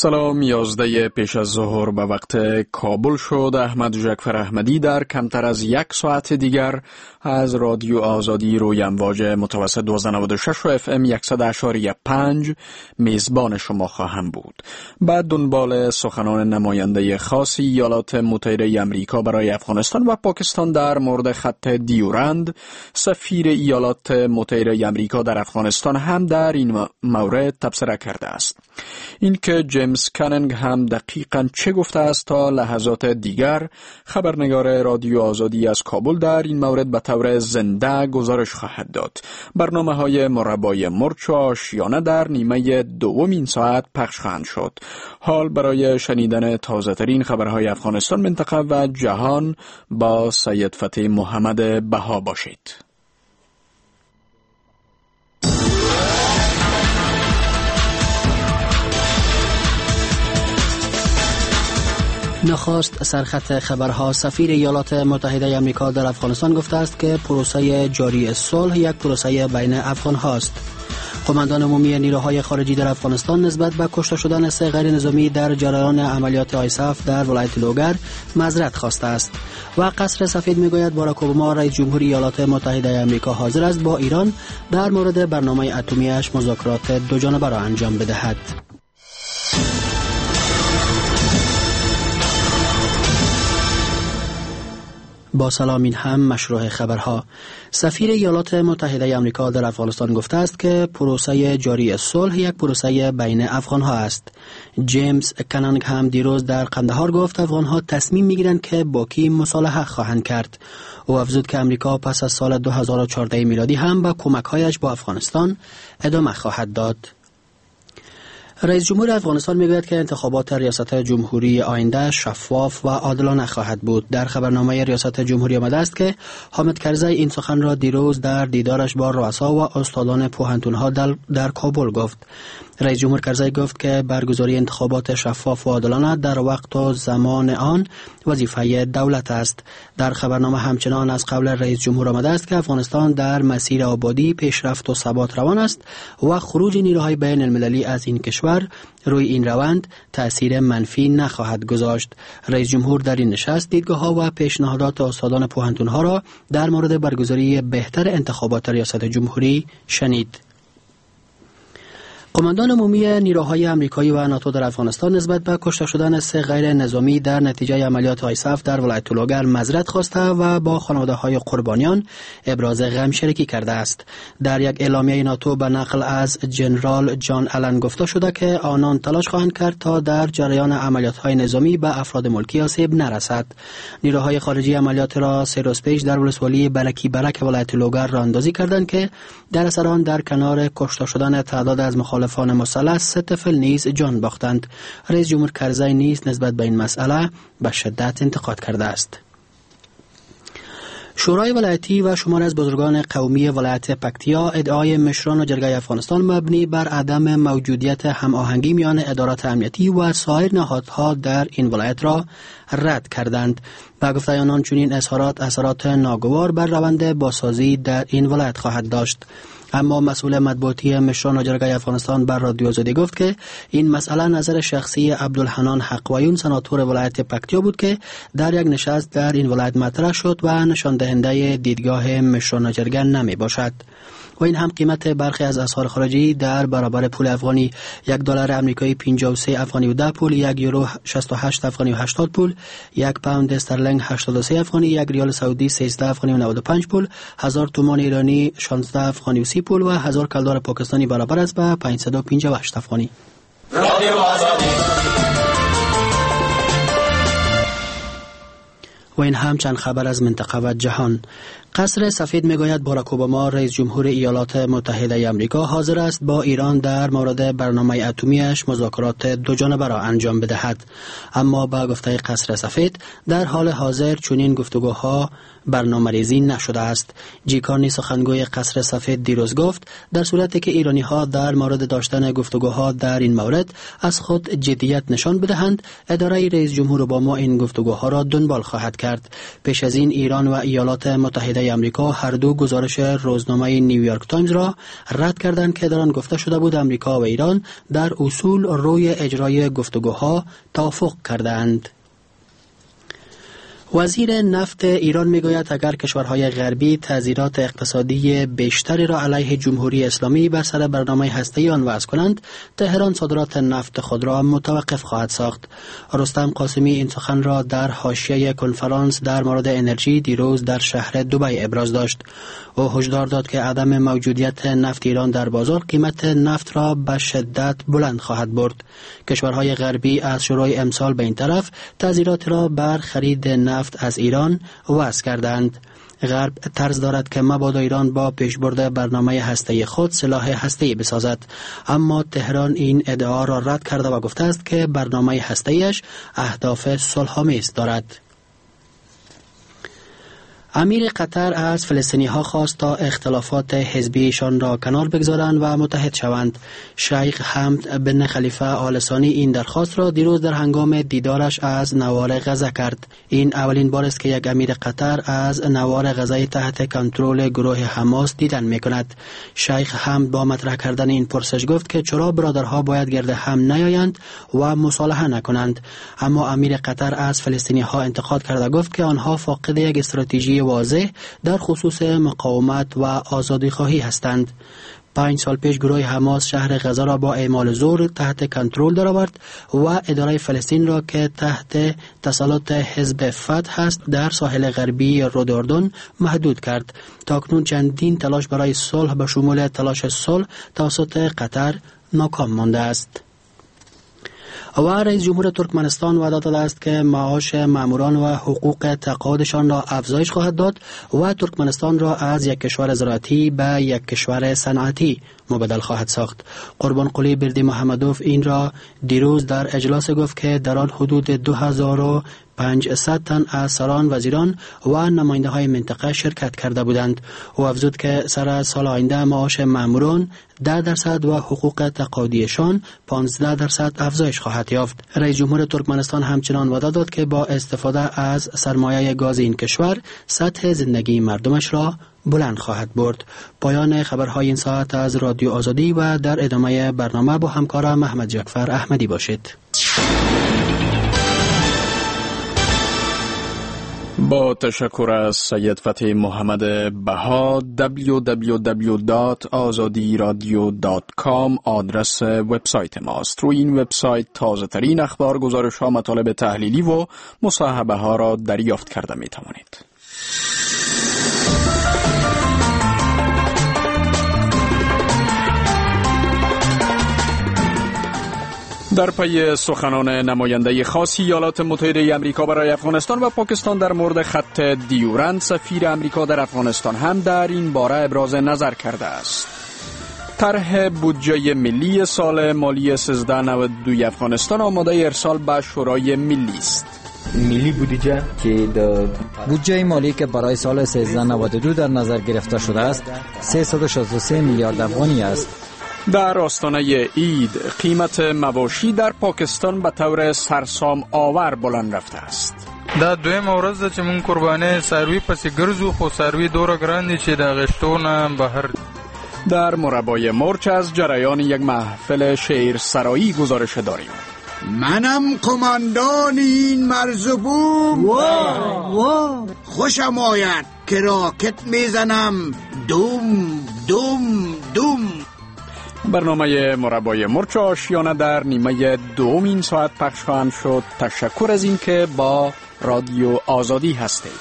سلام، 11 پیش از ظهر به وقت کابل شد. احمد جعفر احمدی در کمتر از یک ساعت دیگر از رادیو آزادی روی امواج متوسط 1296 و FM 100.5 میزبان شما خواهم بود. بعد دنبال سخنان نماینده خاص ایالات متحده آمریکا برای افغانستان و پاکستان در مورد خط دیورند، سفیر ایالات متحده آمریکا در افغانستان هم در این مورد تبصره کرده است. این که جیمز کانینگ هم دقیقاً چه گفته است تا لحظات دیگر خبرنگار رادیو آزادی از کابل در این مورد به طور زنده گزارش خواهد داد. برنامه‌های مربای مرچ و آشیانه در نیمه دوم این ساعت پخش خواهند شد. حال برای شنیدن تازه‌ترین خبرهای افغانستان، منطقه و جهان با سید فتح محمد بها باشید. نخست سرخط خبرها. سفیر ایالات متحده آمریکا در افغانستان گفته است که پروسه جاری صلح یک پروسه بین افغان هاست. قماندان عمومی نیروهای خارجی در افغانستان نسبت به کشته شدن 3 غیر نظامی در جریان عملیات آیساف در ولایت لوگر معذرت خواسته است. و قصر سفید میگوید باراک اوباما رئیس جمهوری ایالات متحده آمریکا حاضر است با ایران در مورد برنامه اتمی‌اش مذاکرات دو جانبه را انجام بدهد. با سلام، این هم مشروع خبرها. سفیر ایالات متحده آمریکا در افغانستان گفته است که پروسه جاری صلح یک پروسه بین افغانها است. جیمز کانینگ هم دیروز در قندهار گفت افغانها تصمیم میگیرند که با کی مصالحه خواهند کرد. او افزود که امریکا پس از سال 2014 میلادی هم به کمک‌هایش با افغانستان ادامه خواهد داد. رئیس جمهور افغانستان میگوید که انتخابات ریاست جمهوری آینده شفاف و عادلانه خواهد بود. در خبرنامه ریاست جمهوری آمده است که حامد کرزی این سخن را دیروز در دیدارش با رؤسا و استادان پوهنتون‌ها در کابل گفت. رئیس جمهور کرزی گفت که برگزاری انتخابات شفاف و عادلانه در وقت و زمان آن وظیفه دولت است. در خبرنامه همچنان از قول رئیس جمهور آمده است که افغانستان در مسیر آبادی، پیشرفت و ثبات روان است و خروج نیروهای بین المللی از این کشور روی این روند تأثیر منفی نخواهد گذاشت. رئیس جمهور در این نشست دیدگاه‌ها و پیشنهادات استادان پوهنتون‌ها را در مورد برگزاری بهتر انتخابات ریاست جمهوری شنید. قماندان عمومی نیروهای آمریکایی و ناتو در افغانستان نسبت به کشته شدن 3 غیر نظامی در نتیجه عملیات آیساف در ولایت لوگر معذرت خواسته و با خانواده‌های قربانیان ابراز غم شریکی کرده است. در یک اعلامیه ناتو به نقل از جنرال جان آلن گفته شده که آنان تلاش خواهند کرد تا در جریان عملیات‌های نظامی به افراد ملکی آسیب نرسد. نیروهای خارجی عملیات را 3 روز پیش در ولسوالی برکی برک ولایت لوگر راندازی کردند که در اثر آن در کنار کشته شدن تعداد از مخالفان مسلح 3 طفل نیز جان باختند. رئیس جمهور کرزی نیز نسبت به این مسئله به شدت انتقاد کرده است. شورای ولایتی و شمار از بزرگان قومی ولایت پکتیا ادعای مشران و جرگه افغانستان مبنی بر عدم موجودیت هماهنگی میان ادارات امنیتی و سایر نهادها در این ولایت را رد کردند. و گفته آنان چنین اظهارات اثرات ناگوار بر روند بازسازی در این ولایت خواهد داشت. اما مسئول مطبوعاتی مشران و جرگه افغانستان بر رادیو آزادی گفت که این مسئله نظر شخصی عبدالحنان حقویون سناتور ولایت پکتیا بود که در یک نشست در این ولایت مطرح شد و نشان دهنده دیدگاه مشران و جرگه نمی باشد. و این هم قیمت برخی از اسعار خارجی در برابر پول افغانی: $1 آمریکایی 53 افغانی و 10 پول، €1 68 افغانی و 80 پول، 1 پوند استرلینگ 83 افغانی، 1 ریال سعودی 13 افغانی و 95 پول، 1000 تومان ایرانی 16 افغانی و 30 پول و 1000 کلدار پاکستانی برابر است به 558 افغانی. و این هم چند خبر از منطقه و جهان. قصر سفید میگوید باراک اوباما رئیس جمهور ایالات متحده آمریکا حاضر است با ایران در مورد برنامه اتمی‌اش مذاکرات دو جانبه را انجام بدهد. اما با گفته قصر سفید در حال حاضر چنین گفتگوها برنامه‌ریزی نشده است. جیکانی سخنگوی قصر سفید دیروز گفت در صورتی که ایرانی‌ها در مورد داشتن گفتگوها در این مورد از خود جدیت نشان بدهند، اداره رئیس جمهور اوباما این گفتگوها را دنبال خواهد کرد. پیش از این ایران و ایالات متحده متحده آمریکا هر دو گزارش روزنامه نیویورک تایمز را رد کردند که در آن گفته شده بود آمریکا و ایران در اصول روی اجرای گفتگوها توافق کردند. وزیر نفت ایران میگوید اگر کشورهای غربی تعزیرات اقتصادی بیشتری را علیه جمهوری اسلامی بر سر برنامه هسته‌ای آن وضع کنند، تهران صادرات نفت خود را متوقف خواهد ساخت. رستم قاسمی این سخن را در حاشیه کنفرانس در مورد انرژی دیروز در شهر دبی ابراز داشت. او هشدار داد که عدم موجودیت نفت ایران در بازار قیمت نفت را به شدت بلند خواهد برد. کشورهای غربی از شروع امسال به این طرف تعزیرات را بر خرید نفت از ایران وضع کردند. غرب طرز دارد که مبادا ایران با پیشبرد برنامه هسته‌ای خود سلاح هسته‌ای بسازد، اما تهران این ادعا را رد کرده و گفته است که برنامه هسته‌ایش اهداف صلح‌آمیز دارد. امیر قطر از فلسطینی‌ها خواست تا اختلافات حزبیشان را کنار بگذارند و متحد شوند. شیخ حمد بن خلیفه آل ثانی این درخواست را دیروز در هنگام دیدارش از نوار غزه کرد. این اولین بار است که یک امیر قطر از نوار غزه تحت کنترل گروه حماس دیدن می‌کند. شیخ حمد با مطرح کردن این پرسش گفت که چرا برادرها باید گرد هم نیایند و مصالحه نکنند، اما امیر قطر از فلسطینی‌ها انتقاد کرد و گفت که آنها فاقد یک استراتژی واضح در خصوص مقاومت و آزادی خواهی هستند. 5 سال پیش گروه حماس شهر غزه را با اعمال زور تحت کنترل درآورد و اداره فلسطین را که تحت تسلط حزب فتح است در ساحل غربی رود اردن محدود کرد. تاکنون چندین تلاش برای صلح به شمول تلاش صلح توسط قطر ناکام مانده است. و رئیس جمهور ترکمنستان وعده داده است که معاش ماموران و حقوق تقاعدشان را افزایش خواهد داد و ترکمنستان را از یک کشور زراعتی به یک کشور صنعتی مبدل خواهد ساخت. قربانقلی بردی محمدوف این را دیروز در اجلاس گفت که در آن حدود 2500 تن از سران، وزیران و نماینده های منطقه شرکت کرده بودند. او افزود که سر از سال آینده معاش ماموران 10% و حقوق تقاعدیشان 15% افزایش خواهد یافت. رئیس جمهور ترکمنستان همچنان وعده داد که با استفاده از سرمایه گاز این کشور سطح زندگی مردمش را بلند خواهد برد. پایان خبرهای این ساعت از رادیو آزادی و در ادامه برنامه با همکارم محمد جعفر احمدی باشید. با تشکر از سید فتح محمد بها. www.azadiradio.com آدرس وبسایت ماست. روی این وبسایت تازه ترین اخبار، گزارش ها، مطالب تحلیلی و مصاحبه ها را دریافت کرده می توانید. در پی سخنان نماینده خاص ایالات متحده آمریکا برای افغانستان و پاکستان در مورد خط دیورند، سفیر آمریکا در افغانستان هم در این باره ابراز نظر کرده است. طرح بودجه ملی سال مالی 1392 افغانستان آماده ارسال به شورای ملی است. ملی بودجه که بودجه مالی که برای سال 1392 در نظر گرفته شده است 363 میلیارد افغانی است. در آستانه عید قیمت مواشی در پاکستان به طور سرسام آور بلند رفته است. دا دویم ورځ ده چې مونږ قربانۍ څاروي پسې ګرځو، خو څاروي دوره ګران دي چې د غشتو نه بهر. در مربای مرچ از جریان یک محفل شعر سرایی گزارش داریم. منم قماندان این مرزبوم، خوشم آید که راکت میزنم دوم دوم دوم. برنامه مربای مرچ آشیانه در نیمه دوم این ساعت پخش خواهد شد. تشکر از این که با رادیو آزادی هستید.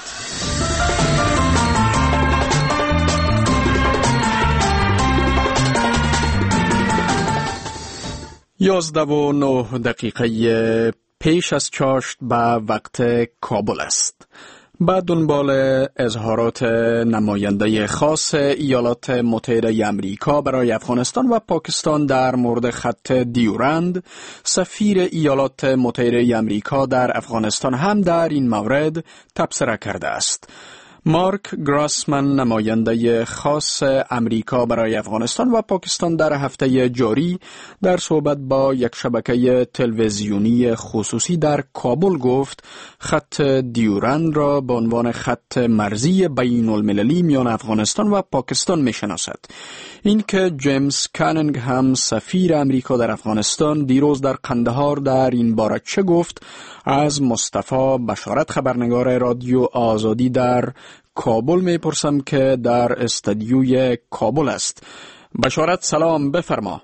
11:09 پیش از چاشت به وقت کابل است. با دنبال اظهارات نماینده خاص ایالات متحده آمریکا برای افغانستان و پاکستان در مورد خط دیورند، سفیر ایالات متحده آمریکا در افغانستان هم در این مورد تبصره کرده است. مارک گراسمن، نماینده خاص امریکا برای افغانستان و پاکستان، در هفته جاری در صحبت با یک شبکه تلویزیونی خصوصی در کابل گفت خط دیورند را به عنوان خط مرزی بین المللی میان افغانستان و پاکستان میشناسد. این که جیمز کانینگهم، سفیر امریکا در افغانستان، دیروز در قندهار در این باره چه گفت، از مصطفی بشارت، خبرنگار رادیو آزادی در کابل میپرسم که در استودیوی کابل است. بشارت، سلام، بفرما.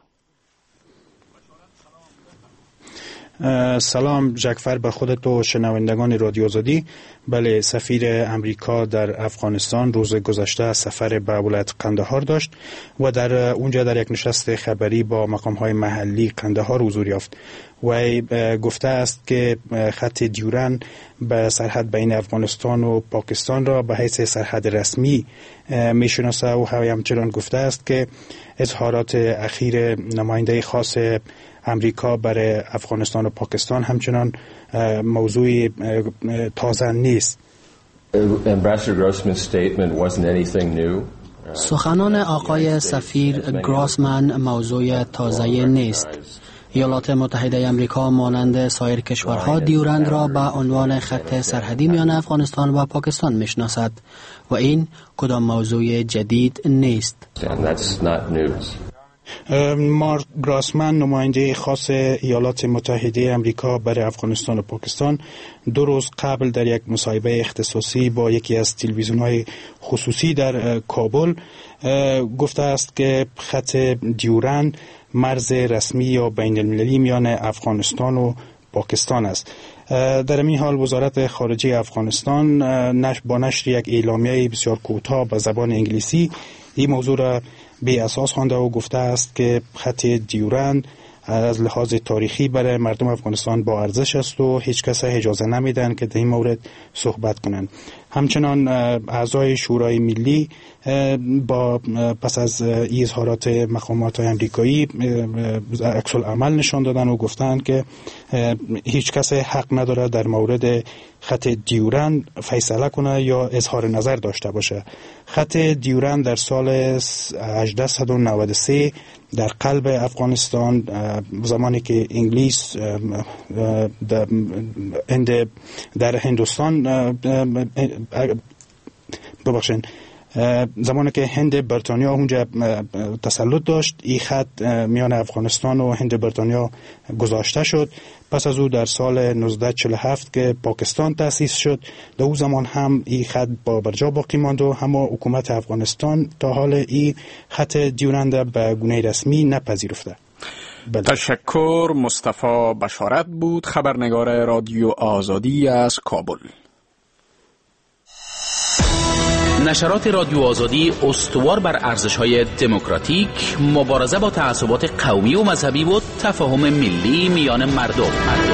سلام جعفر، به خودت و شنوندگان رادیو آزادی. بله، سفیر امریکا در افغانستان روز گذشته سفر به ولایت قندهار داشت و در اونجا در یک نشست خبری با مقام‌های محلی قندهار حضور یافت و گفته است که خط دیورند به سرحد بین افغانستان و پاکستان را به حیث سرحد رسمی میشناسه و همچنان گفته است که اظهارات اخیر نماینده خاص امریکا برای افغانستان و پاکستان همچنان موضوع تازه نیست. سخنان آقای سفیر گراسمن موضوع تازه نیست. ایالات متحده آمریکا مانند سایر کشورها دیورند را به عنوان خط سرحدی میان افغانستان و پاکستان میشناسد و این کدام موضوع جدید نیست. مارک گراسمن، نماینده خاص ایالات متحده آمریکا برای افغانستان و پاکستان، 2 روز قبل در یک مصاحبه اختصاصی با یکی از تلویزیون‌های خصوصی در کابل گفته است که خط دیورند مرز رسمی یا بین المللی میان افغانستان و پاکستان است. در این حال وزارت خارجه افغانستان با نشر یک اعلامیه بسیار کوتاه به زبان انگلیسی این موضوع را بی اساس خوانده و گفته است که خط دیورند از لحاظ تاریخی برای مردم افغانستان با ارزش است و هیچ کس اجازه نمیدن که در این مورد صحبت کنند. همچنان اعضای شورای ملی با پس از اظهارات مقامات آمریکایی عکس العمل نشان دادن و گفتند که هیچ کس حق نداره در مورد خط دیورند فیصله کنه یا اظهار نظر داشته باشه. خط دیورند در سال 1893 در قلب افغانستان، زمانی که انگلیس در هندوستان زمانی که هند بریتانیا اونجا تسلط داشت، این خط میان افغانستان و هند بریتانیا گذاشته شد. پس از او در سال 1947 که پاکستان تأسیس شد، در اون زمان هم این خط با برجا باقی ماند و هم حکومت افغانستان تا حال این خط دیورند به گونه رسمی نپذیرفته. تشکر. مصطفی بشارت بود، خبرنگار رادیو آزادی از کابل. نشرات رادیو آزادی استوار بر ارزش‌های دموکراتیک، مبارزه با تعصبات قومی و مذهبی و تفاهم ملی میان مردم.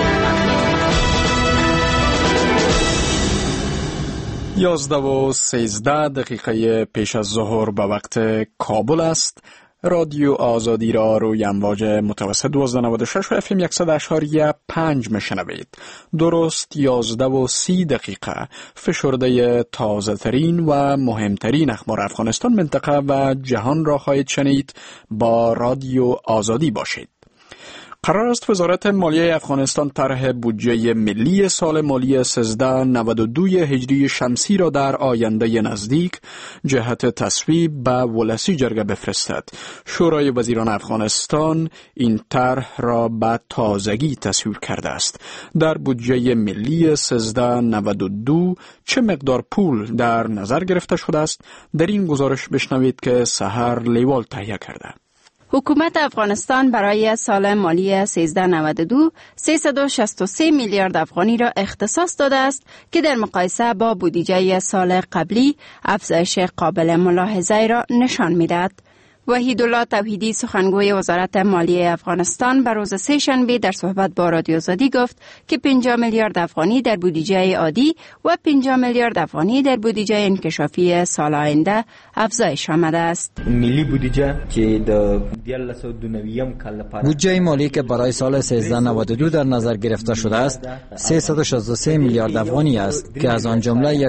11:13 پیش از ظهر به وقت کابل است. رادیو آزادی را روی امواج متوسط 1296 و FM 100.5 میشنوید. درست 11:30 فشرده تازه ترین و مهمترین اخبار افغانستان، منطقه و جهان را خواهید شنید. با رادیو آزادی باشید. قرار است وزارت مالیه افغانستان طرح بودجه ملی سال مالی 1392 هجری شمسی را در آینده نزدیک جهت تصویب به ولسی جرگه بفرستد. شورای وزیران افغانستان این طرح را به تازگی تصویب کرده است. در بودجه ملی 1392 چه مقدار پول در نظر گرفته شده است؟ در این گزارش بشنوید که سحر لیوال تهیه کرده. حکومت افغانستان برای سال مالی 1392 363 میلیارد افغانی را اختصاص داده است که در مقایسه با بودجه سال قبلی افزایش قابل ملاحظه را نشان می‌دهد. وحیدالله توحیدی سخنگوی وزارت مالیه افغانستان بر روز سه‌شنبه در صحبت با رادیو آزادی گفت که 50 میلیارد افغانی در بودجه عادی و 50 میلیارد افغانی در بودجه انکشافی سال آینده افزایش آمده است. ملی بودجه که در 2029 کال لپاره بودجه مالی که برای سال 1392 در نظر گرفته شده است 363 میلیارد افغانی است که از آن جمله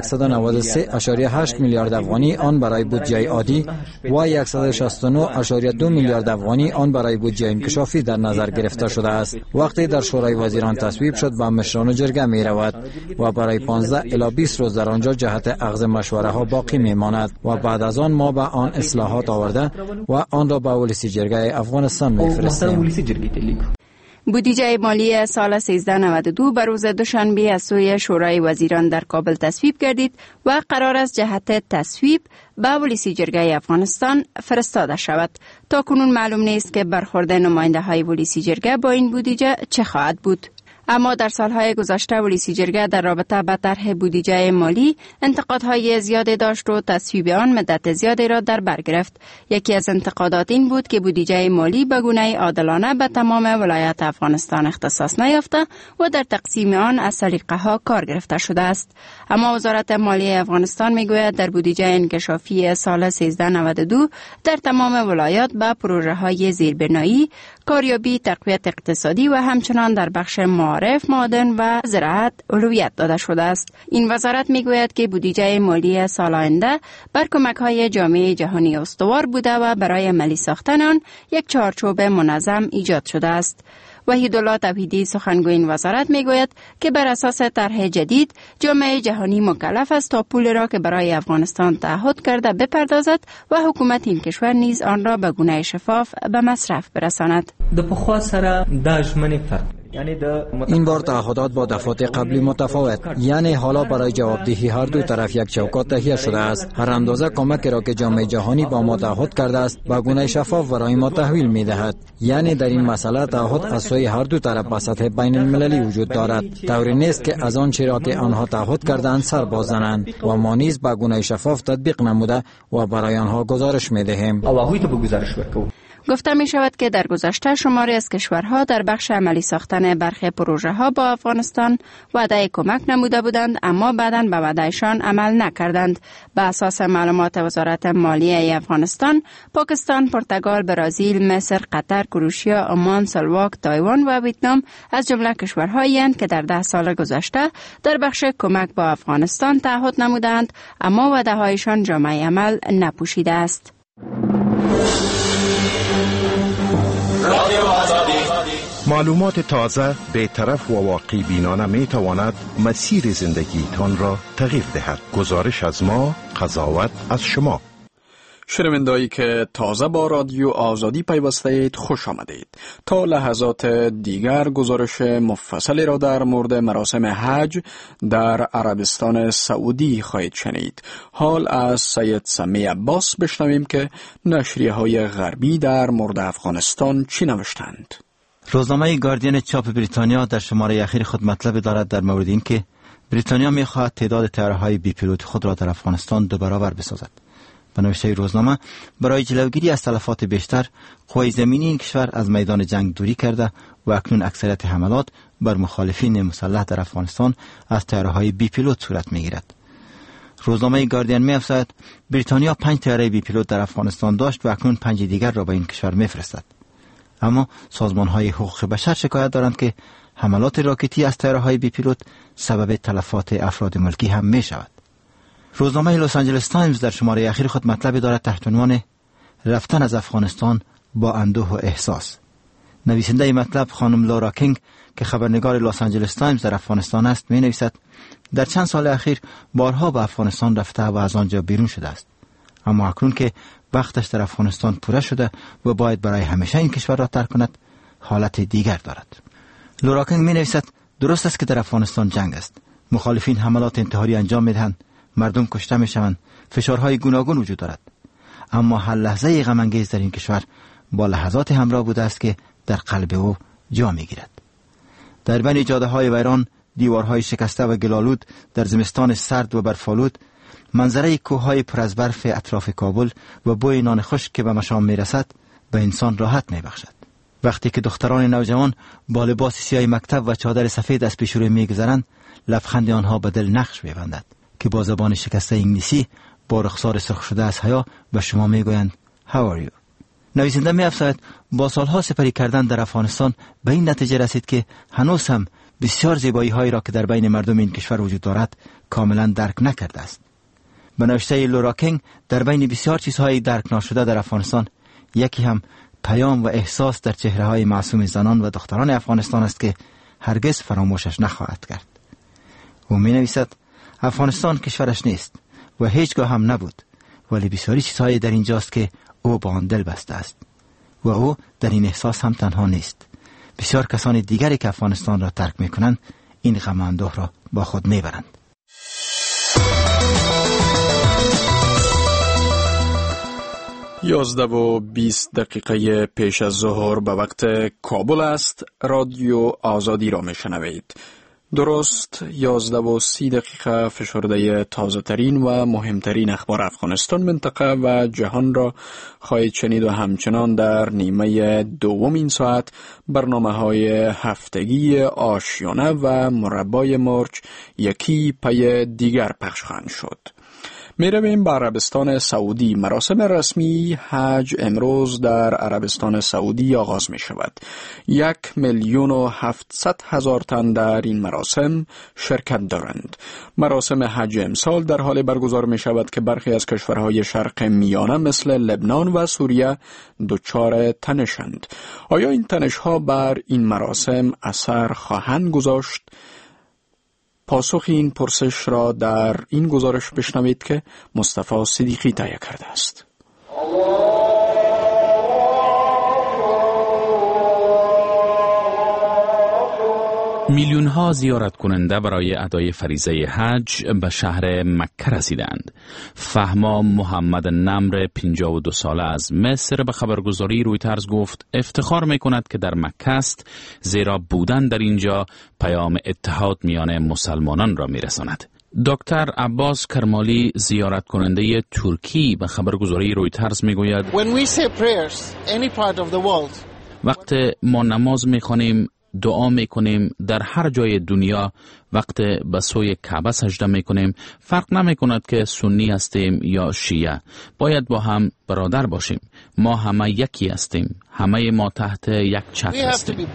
193.8 میلیارد افغانی آن برای بودجه عادی و 169.2 میلیارد افغانی آن برای بودجه انکشافی در نظر گرفته شده است. وقتی در شورای وزیران تصویب شد به مشران جرگه می رود و برای 15 الی 20 روز در آنجا جهت اخذ مشوره ها باقی می ماند و بعد از آن ما به آن اصلاحات آورده و آن را به ولسی جرگه افغانستان می فرستیم. بودجه مالی سال 1392 بر روز دوشنبه از سوی شورای وزیران در کابل تصویب گردید و قرار است جهت تصویب به ولسی جرگه افغانستان فرستاده شود. تا کنون معلوم نیست که برخورد نماینده های ولسی جرگه با این بودجه چه خواهد بود. اما در سالهای گذشته ولسی جرگه در رابطه با طرح بودجه مالی انتقادهای زیادی داشت و تصویب آن مدت زیادی را در بر گرفت. یکی از انتقادات این بود که بودجه مالی به گونه عادلانه به تمام ولایات افغانستان اختصاص نیافته و در تقسیم آن از سلیقه ها کار گرفته شده است. اما وزارت مالیه افغانستان میگوید در بودجه انکشافی سال 1392 در تمام ولایات به پروژه های زیربنایی، کاریابی، تقویت اقتصادی و همچنان در بخش معارف، معدن و زراعت اولویت داده شده است. این وزارت میگوید که بودجه مالی سال آینده بر کمک‌های جامعه جهانی استوار بوده و برای عملی ساختن آن یک چارچوب منظم ایجاد شده است. وحیدالله توحیدی سخنگوی این وزارت میگوید که بر اساس طرح جدید جامعه جهانی مکلف است تا پول را که برای افغانستان تعهد کرده بپردازد و حکومت این کشور نیز آن را به گونه شفاف به مصرف برساند. د پخوا سره دا ژمنې فرق این بار تعهدات با دفعات قبلی متفاوت، یعنی حالا برای جوابدهی هر دو طرف یک چوکات تهیه شده است. هر اندازه کمکی را که جامعه جهانی با ما تعهد کرده است به گونه شفاف برای ما تحویل می دهد. یعنی در این مسئله تعهد از سوی هر دو طرف به سطح بین المللی وجود دارد. طوری نیست که از آن چیزی را که آنها تعهد کردند سر باز زنند و ما نیز به گونه شفاف تطبیق نموده و برای آنها گزارش می دهیم. گفته می شود که در گذشته شماری از کشورها در بخش عملی ساختن برخی پروژه ها با افغانستان وعده کمک نموده بودند، اما بعداً به وعدهشان عمل نکردند. به اساس معلومات وزارت مالیه افغانستان، پاکستان، پرتغال، برزیل، مصر، قطر، کروشیا، عمان، سلواک، تایوان و ویتنام از جمله کشورهایی اند که در 10 سال گذشته در بخش کمک با افغانستان تعهد نمودند، اما وعده هایشان جامعه عمل نپوشیده است. معلومات تازه، بی‌طرف و واقعی بینانه می تواند مسیر زندگی تان را تغییر دهد. گزارش از ما، قضاوت از شما. شنونده‌ای که تازه با رادیو آزادی پیوسته اید، خوش آمدید. تا لحظات دیگر گزارش مفصلی را در مورد مراسم حج در عربستان سعودی خواهید شنید. حال از سید سمی عباس بشنویم که نشریه‌های غربی در مورد افغانستان چی نوشتند. روزنامه گاردین چاپ بریتانیا در شماره اخیر خود مطلب دارد در مورد این که بریتانیا می‌خواهد تعداد طیاره‌های بی پیلوت خود را در افغانستان 2 برابر بسازد. به نوشته روزنامه، برای جلوگیری از تلفات بیشتر، قوای زمینی این کشور از میدان جنگ دوری کرده و اکنون اکثریت حملات بر مخالفین مسلح در افغانستان از طیاره‌های بی پیلوت صورت می‌گیرد. روزنامه گاردین می‌افزاید بریتانیا 5 طیاره بی پیلوت در افغانستان داشت و اکنون 5 دیگر را به این کشور می‌فرستد. اما سازمان‌های حقوق بشر شکایت دارند که حملات راکتی از طیاره‌های بی پیلوت سبب تلفات افراد ملکی هم می‌شود. روزنامه لس آنجلس تایمز در شماره اخیر خود مطلبی دارد تحت عنوان رفتن از افغانستان با اندوه و احساس. نویسنده این مطلب خانم لورا کینگ که خبرنگار لس آنجلس تایمز در افغانستان است می‌نویسد در چند سال اخیر بارها به افغانستان رفته و از آنجا بیرون شده است، اما اکنون که وقتش در افغانستان پوره شده و باید برای همیشه این کشور را ترک کند، حالت دیگر دارد. لورا کینگ می‌نویسد درست است که در افغانستان جنگ است، مخالفین حملات انتحاری انجام می‌دهند، مردم کشته می‌شوند، فشارهای گوناگون وجود دارد، اما هر لحظه غم انگیز در این کشور با لحظات همراه بوده است که در قلب او جا می‌گیرد. در بین جاده‌های ویران، دیوارهای شکسته و گلالود در زمستان سرد و برفالود منظره کوههای پر از برف اطراف کابل و بوی نان خشک که به مشام میرسد به انسان راحت میبخشد. وقتی که دختران نوجوان با لباس سیاه مکتب و چادر سفید از پیش روی میگذرند، لبخند آنها به دل نقش میبندد که با زبان شکسته انگلیسی با رخسار سرخ شده از حیا به شما میگویند How are you؟ نویسنده می‌افزاید با سالها سپری کردن در افغانستان به این نتیجه رسید که هنوز هم بسیار زیبایی‌هایی را که در بین مردم این کشور وجود دارد کاملا درک نکرده است. به نوشته لورا کینگ در بین بسیار چیزهای درک ناشده در افغانستان، یکی هم پیام و احساس در چهره‌های معصوم زنان و دختران افغانستان است که هرگز فراموشش نخواهد کرد. او می‌نویسد افغانستان کشورش نیست و هیچگاه هم نبود، ولی بسیاری چیزهای در اینجاست که او با آن دل بسته است و او در این احساس هم تنها نیست. بسیار کسان دیگری که افغانستان را ترک می‌کنند این غم اندوه را با خود می‌برند. 11:20 پیش از ظهر به وقت کابل است. رادیو آزادی را میشنوید. درست 11:30 فشرده تازه ترین و مهمترین اخبار افغانستان، منطقه و جهان را خواهید شنید و همچنان در نیمه دوم این ساعت برنامه های هفتگی آشیانه و مربای مرچ یکی پی دیگر پخش خواهند شد. می رویم به عربستان سعودی. مراسم رسمی حج امروز در عربستان سعودی آغاز می شود. 1,700,000 تن در این مراسم شرکت دارند. مراسم حج امسال در حال برگزار می شود که برخی از کشورهای شرق میانه مثل لبنان و سوریه دچار تنشند. آیا این تنش‌ها بر این مراسم اثر خواهند گذاشت؟ پاسخ این پرسش را در این گزارش بشنوید که مصطفی صدیقی تهیه کرده است. میلیون ها زیارت کننده برای ادای فریضه حج به شهر مکه رسیدند. فهما محمد نمر 52 ساله از مصر به خبرگزاری رویترز گفت افتخار می کند که در مکه است، زیرا بودن در اینجا پیام اتحاد میان مسلمانان را می رساند. دکتر عباس کرمالی زیارت کننده ترکی به خبرگزاری رویترز می گوید وقت ما نماز می خوانیم، دعا میکنیم در هر جای دنیا، وقت به سوی کعبه سجده میکنیم، فرق نمیکند که سنی هستیم یا شیعه، باید با هم برادر باشیم. ما همه یکی هستیم، همه ما تحت یک چتر هستیم.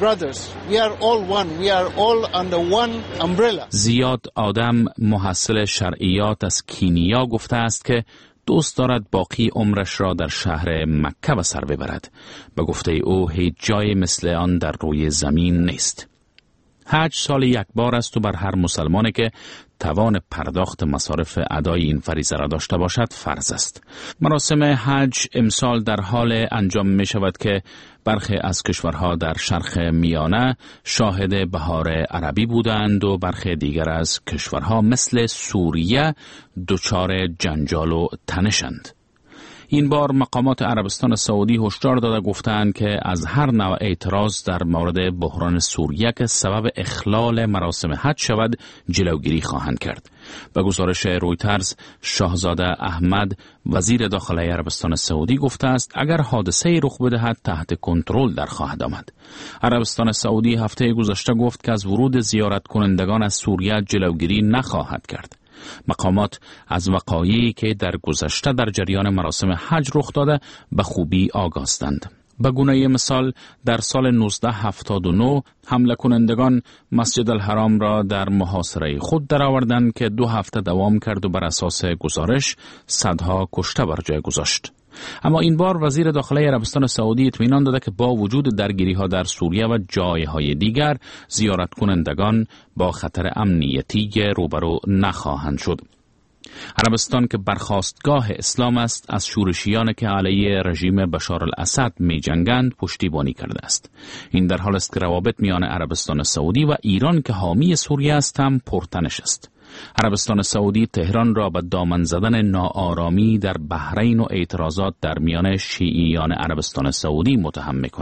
زیاد آدم محصل شرعیات از کینیا گفته است که دوست دارد باقی عمرش را در شهر مکه به سر ببرد. به گفته او هیچ جای مثل آن در روی زمین نیست. حج سال یک بار است و بر هر مسلمانی که توان پرداخت مصارف ادای این فریضه را داشته باشد فرض است. مراسم حج امسال در حال انجام می شود که برخی از کشورها در شرق میانه شاهد بهار عربی بودند و برخی دیگر از کشورها مثل سوریه دچار جنجال و تنشند. این بار مقامات عربستان سعودی هشدار داده گفتند که از هر نوع اعتراض در مورد بحران سوریه که سبب اخلال مراسم حج شود جلوگیری خواهند کرد. به گزارش رویترز، شاهزاده احمد وزیر داخلی عربستان سعودی گفته است اگر حادثه رخ بدهد تحت کنترل در خواهد آمد. عربستان سعودی هفته گذشته گفت که از ورود زیارت کنندگان از سوریه جلوگیری نخواهد کرد. مقامات از وقایعی که در گذشته در جریان مراسم حج رخ داده به خوبی آگاهند. به گونه مثال در سال 1979 حمله کنندگان مسجد الحرام را در محاصره خود درآوردند که 2 هفته دوام کرد و بر اساس گزارش صدها کشته بر جای گذاشت. اما این بار وزیر داخلی عربستان سعودی اطمینان داده که با وجود درگیری‌ها در سوریه و جایهای دیگر زیارت کنندگان با خطر امنیتی روبرو نخواهند شد. عربستان که برخاستگاه اسلام است از شورشیان که علیه رژیم بشار الاسد می جنگند پشتیبانی کرده است. این در حال است که روابط میان عربستان سعودی و ایران که حامی سوریه است هم پرتنش است. عربستان سعودی تهران را به دامن زدن ناآرامی در بحرین و اعتراضات در میان شیعیان عربستان سعودی متهم می‌کند.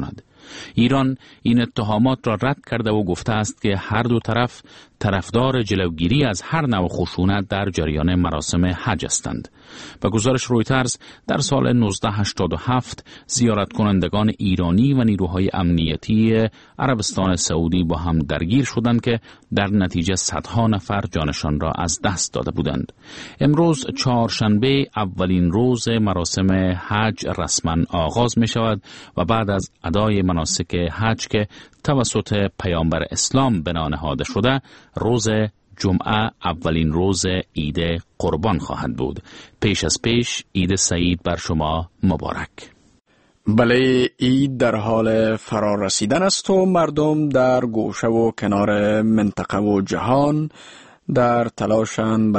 ایران این اتهامات را رد کرده و گفته است که هر دو طرف طرفدار جلوگیری از هر نوع خشونت در جریان مراسم حج هستند. به گزارش رویترز در سال 1987 زیارت کنندگان ایرانی و نیروهای امنیتی عربستان سعودی با هم درگیر شدند که در نتیجه صدها نفر جانشان را از دست داده بودند. امروز چهارشنبه اولین روز مراسم حج رسما آغاز می شود و بعد از ادای مناسک حج که توسط پیامبر اسلام بنا نهاده شده، روز جمعه اولین روز عید قربان خواهد بود. پیش از پیش عید سعید بر شما مبارک. بله، عید در حال فرار رسیدن است و مردم در گوشه و کنار منطقه و جهان در تلاشن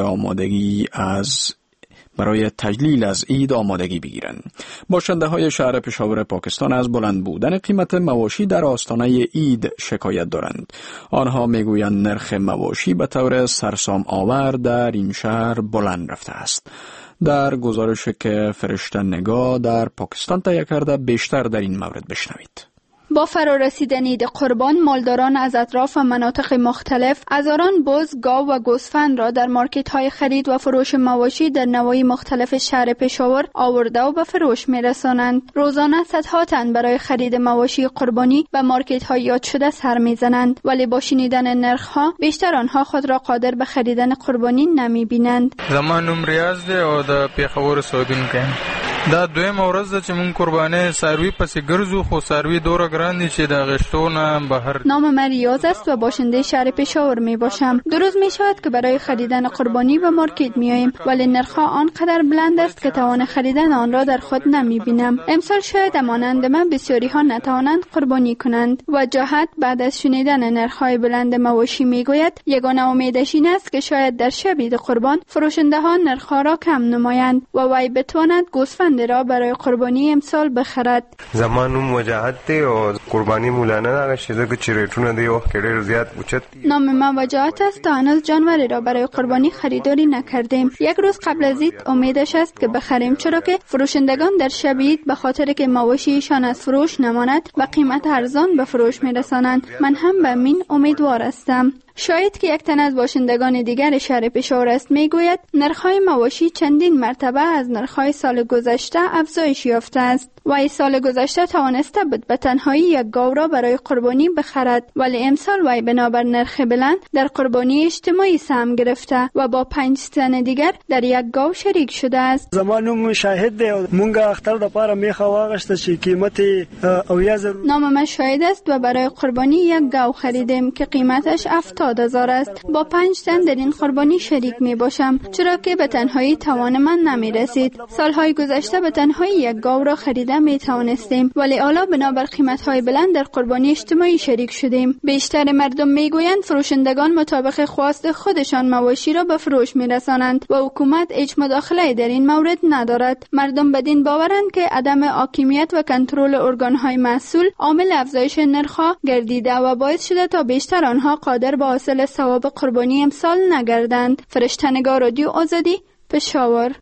برای تجلیل از عید آمادگی بگیرند. باشنده های شهر پشاور پاکستان از بلند بودن قیمت مواشی در آستانه عید شکایت دارند. آنها میگویند نرخ مواشی به طور سرسام آور در این شهر بلند رفته است. در گزارشی که فرشته نگاه در پاکستان تهیه کرده بیشتر در این مورد بشنوید. با فرارسیدن عید قربان، مالداران از اطراف و مناطق مختلف هزاران بز، گاو و گوسفند را در مارکت‌های خرید و فروش مواشی در نواحی مختلف شهر پشاور آورده و به فروش می‌رسانند. روزانه صدها تن برای خرید مواشی قربانی به مارکت‌های یاد شده سر می‌زنند، ولی با شنیدن نرخ‌ها بیشتر آنها خود را قادر به خریدن قربانی نمی‌بینند. زمانم ریاض دی او د پیښور سعودونکو دا دویم ورځ ده چې مون قرباني ساروی پسې ګرځو، خو ساروی دوره ګران دي چې د غشتونه بهر. نام من ریاض است و باشنده شهر پشاور می باشم. دو روز می شود که برای خریدن قربانی به مارکت می آییم، ولی نرخ‌ها آنقدر بلند است که توان خریدن آن را در خود نمی بینم. امسال شاید مانند من بسیاری ها نتوانند قربانی کنند. وجاهت بعد از شنیدن نرخ‌های بلند مواشی می گوید یگانه امیدش این است که شاید در شب عید قربان فروشنده ها نرخ‌ها را کم نمایند و وی بتواند گوسفند را برای قربانی امسال بخرد. زمانم وجاهت دی او قربانی مولانا هغه شیزه چې ریټونه دی او کډیر زیات اوچت. نام من وجاهت است تا هنوز جانوری را برای قربانی خریداری نکردیم. یک روز قبل از عید امیدش است که بخریم، چرا که فروشندگان در شب عید به خاطر که مواشیشان از فروش نماند و قیمت ارزان به فروش میرسانند. من هم به این امیدوار هستم. شاید که یک تن از باشندگان دیگر شهر پشاور است میگوید نرخ‌های مواشی چندین مرتبه از نرخ‌های سال گذشته افزایش یافته است. و سال گذشته توانسته بود به تنهایی یک گاو را برای قربانی بخرد، ولی امسال وی بنابر نرخ بلند در قربانی اجتماعی سهم گرفته و با 5 تن دیگر در یک گاو شریک شده است. زمانم شاهد دی مونږ اختر د پاره میخه واغشته چې قیمت 80,000. نام من شاهد است و برای قربانی یک گاو خریدیم که قیمتش 70,000 است. با 5 تن در این قربانی شریک می باشم، چرا که به تنهایی توان من نمی رسید. سالهای گذشته به تنهایی یک گاو را خریدم می توانستیم، ولی حالا بنابر قیمت‌های بلند در قربانی اجتماعی شریک شدیم. بیشتر مردم میگویند فروشندگان مطابق خواست خودشان مواشی را به فروش میرسانند و حکومت هیچ مداخله در این مورد ندارد. مردم بدین باورند که عدم حاکمیت و کنترل ارگان‌های مسئول عامل افزایش نرخ‌ها گردیده و باعث شده تا بیشتر آنها قادر به حاصل ثواب قربانی امسال نگردند. فرشته نگاه، رادیو آزادی، پشاور.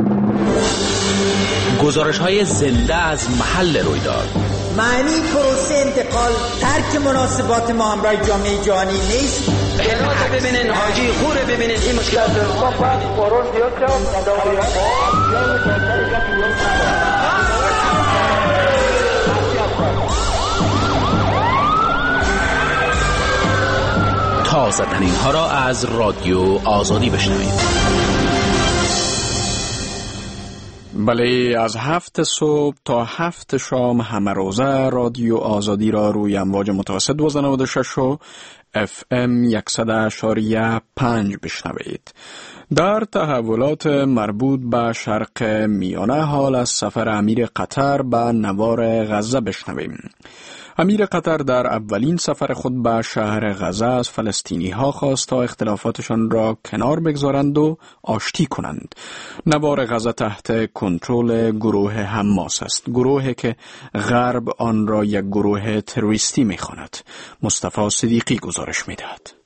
گزارش‌های زنده از محل رویداد. معنی پروسه انتقال ترک مناسبات ما همراه جامعه جهانی نیست. خدمات ببینین، حاجی خوره ببینین، این مشکل تازه ترین ها را از رادیو آزادی بشنوید. بله، از 7 صبح تا 7 شام همه روزه رادیو آزادی را روی امواج متوسط 1296 و FM 100.5 بشنوید. در تحولات مربوط به شرق میانه حال از سفر امیر قطر به نوار غزه بشنویم. امیر قطر در اولین سفر خود به شهر غزه از فلسطینی ها خواست تا اختلافاتشان را کنار بگذارند و آشتی کنند. نوار غزه تحت کنترل گروه حماس است، گروهی که غرب آن را یک گروه تروریستی می‌خواند. مصطفی صدیقی گزارش می‌دهد.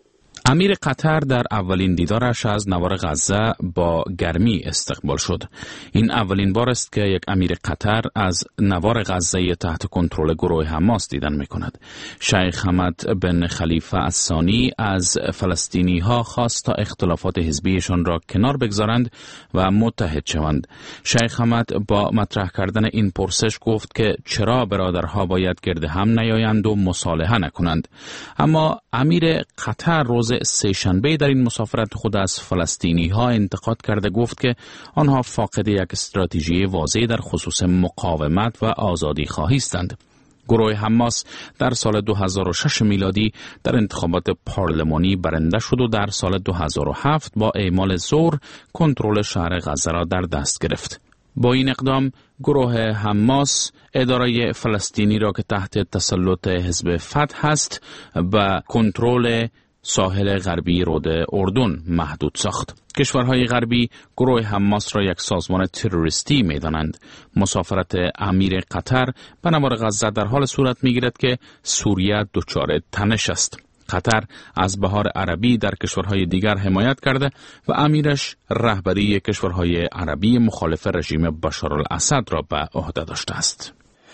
امیر قطر در اولین دیدارش از نوار غزه با گرمی استقبال شد. این اولین بار است که یک امیر قطر از نوار غزه تحت کنترل گروه حماس دیدن می‌کند. شیخ حمد بن خلیفه الثانی از فلسطینی ها خواست تا اختلافات حزبیشان را کنار بگذارند و متحد شوند. شیخ حمد با مطرح کردن این پرسش گفت که چرا برادرها باید گرد هم نیایند و مصالحه نکنند. اما امیر قطر روز سه‌شنبه در این مسافرت خود از فلسطینی ها انتقاد کرده گفت که آنها فاقد یک استراتژی واضح در خصوص مقاومت و آزادی خواهی هستند. گروه حماس در سال 2006 میلادی در انتخابات پارلمانی برنده شد و در سال 2007 با اعمال زور کنترل شهر غزه را در دست گرفت. با این اقدام گروه حماس اداره فلسطینی را که تحت تسلط حزب فتح است و کنترل ساحل غربی رود اردن محدود ساخت. کشورهای غربی گروه حماس را یک سازمان تروریستی می‌دانند. مسافرت امیر قطر به نوار غزه در حال صورت می‌گیرد که سوریه دچار تنش است. قطر از بهار عربی در کشورهای دیگر حمایت کرده و امیرش رهبری کشورهای عربی مخالف رژیم بشارالاسد را به عهده داشته است.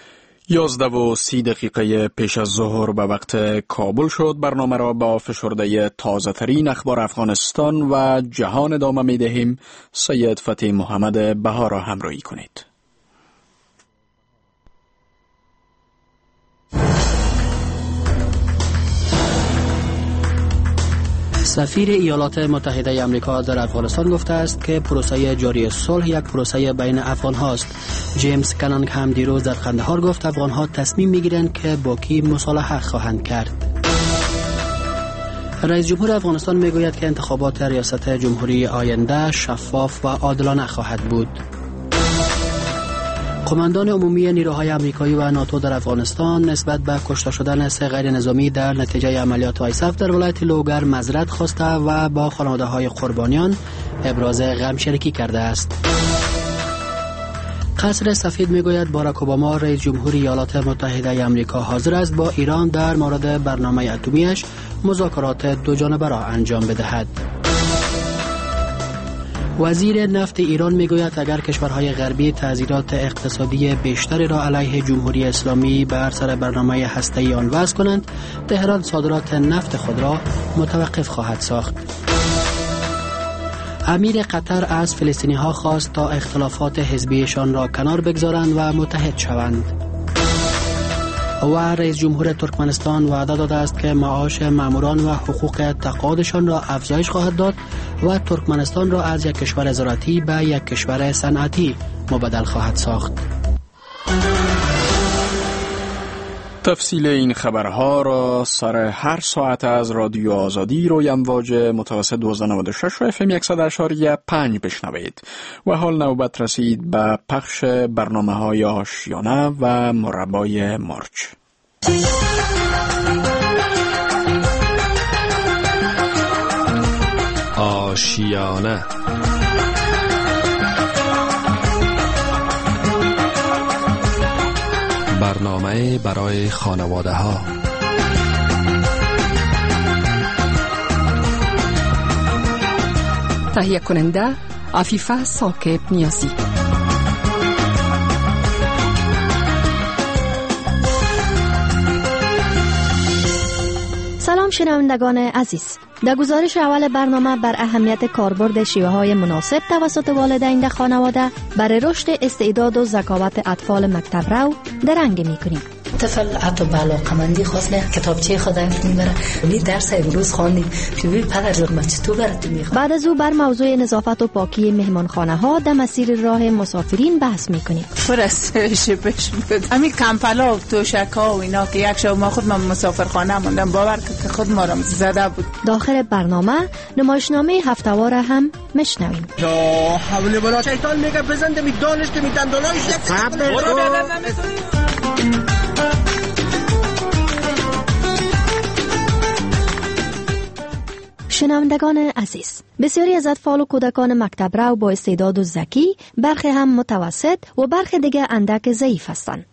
11:30 پیش از ظهر به وقت کابل شد. برنامه را با فشرده تازه ترین اخبار افغانستان و جهان ادامه می دهیم. سید فتح محمد بها را همراهی کنید. سفیر ایالات متحده آمریکا در افغانستان گفته است که پروسه جاری صلح یک پروسه بین افغان هاست. جیمز کنانگ هم دیروز در قندهار گفت افغان ها تصمیم میگیرند که با کی مصالحه خواهند کرد. رئیس جمهور افغانستان میگوید که انتخابات ریاست جمهوری آینده شفاف و عادلانه خواهد بود. قماندان عمومی نیروهای آمریکایی و ناتو در افغانستان نسبت به کشته شدن 3 غیر نظامی در نتیجه عملیات آیساف در ولایت لوگر معذرت خواسته و با خانواده‌های قربانیان ابراز غم شریکی کرده است. قصر سفید میگوید باراک اوباما رئیس جمهور ایالات متحده آمریکا حاضر است با ایران در مورد برنامه اتمیش مذاکرات دو جانبه را انجام بدهد. وزیر نفت ایران میگوید اگر کشورهای غربی تعزیرات اقتصادی بیشتری را علیه جمهوری اسلامی بر سر برنامه هسته‌ای آن وضع کنند، تهران صادرات نفت خود را متوقف خواهد ساخت. امیر قطر از فلسطینی ها خواست تا اختلافات حزبیشان را کنار بگذارند و متحد شوند. و رئیس جمهور ترکمنستان وعده داده است که معاش ماموران و حقوق تقاعدشان را افزایش خواهد داد و ترکمنستان را از یک کشور زراعتی به یک کشور صنعتی مبدل خواهد ساخت. تفصیل این خبرها را سر هر ساعت از رادیو آزادی روی امواج متوسط 1296 و FM 100.5 بشنوید. و حال نوبت رسید به پخش برنامه‌های آشیانه و مربای مارچ. آشیانه برنامه برای خانواده ها. تهیه کننده عفیفه ساکب نیازی. سلام شنوندگان عزیز. در گزارش اول برنامه بر اهمیت کاربرد شیوه‌های مناسب توسط والدین در خانواده برای رشد استعداد و ذکاوت اطفال مکتب رو درنگ می‌کنیم. طفل حتی به علاقه‌مندی خاص میاد کتابچه خودم میبره. می درس امروز خواندیم که پدر جان من چطور برات میخوام. بعد از او بر موضوع نظافت و پاکی مهمانخانه‌ها در مسیر راه مسافرین بحث می‌کنیم. فرستش پیش بود. همین کمپلا و توشک‌ها و اینا که یک شب ما خود من مسافرخانه موندم باور که خود ما را زده بود. داخل برنامه نمایشنامه هفته‌وار هم میشنویم. یا حول ولا شیطان میگه بزنده می دانش که می دندانایش یک صبر شنوندگان عزیز، بسیاری از اطفال و کودکان مکتب رو با استعداد و ذکی، برخی هم متوسط و برخی دیگه اندک ضعیف هستند.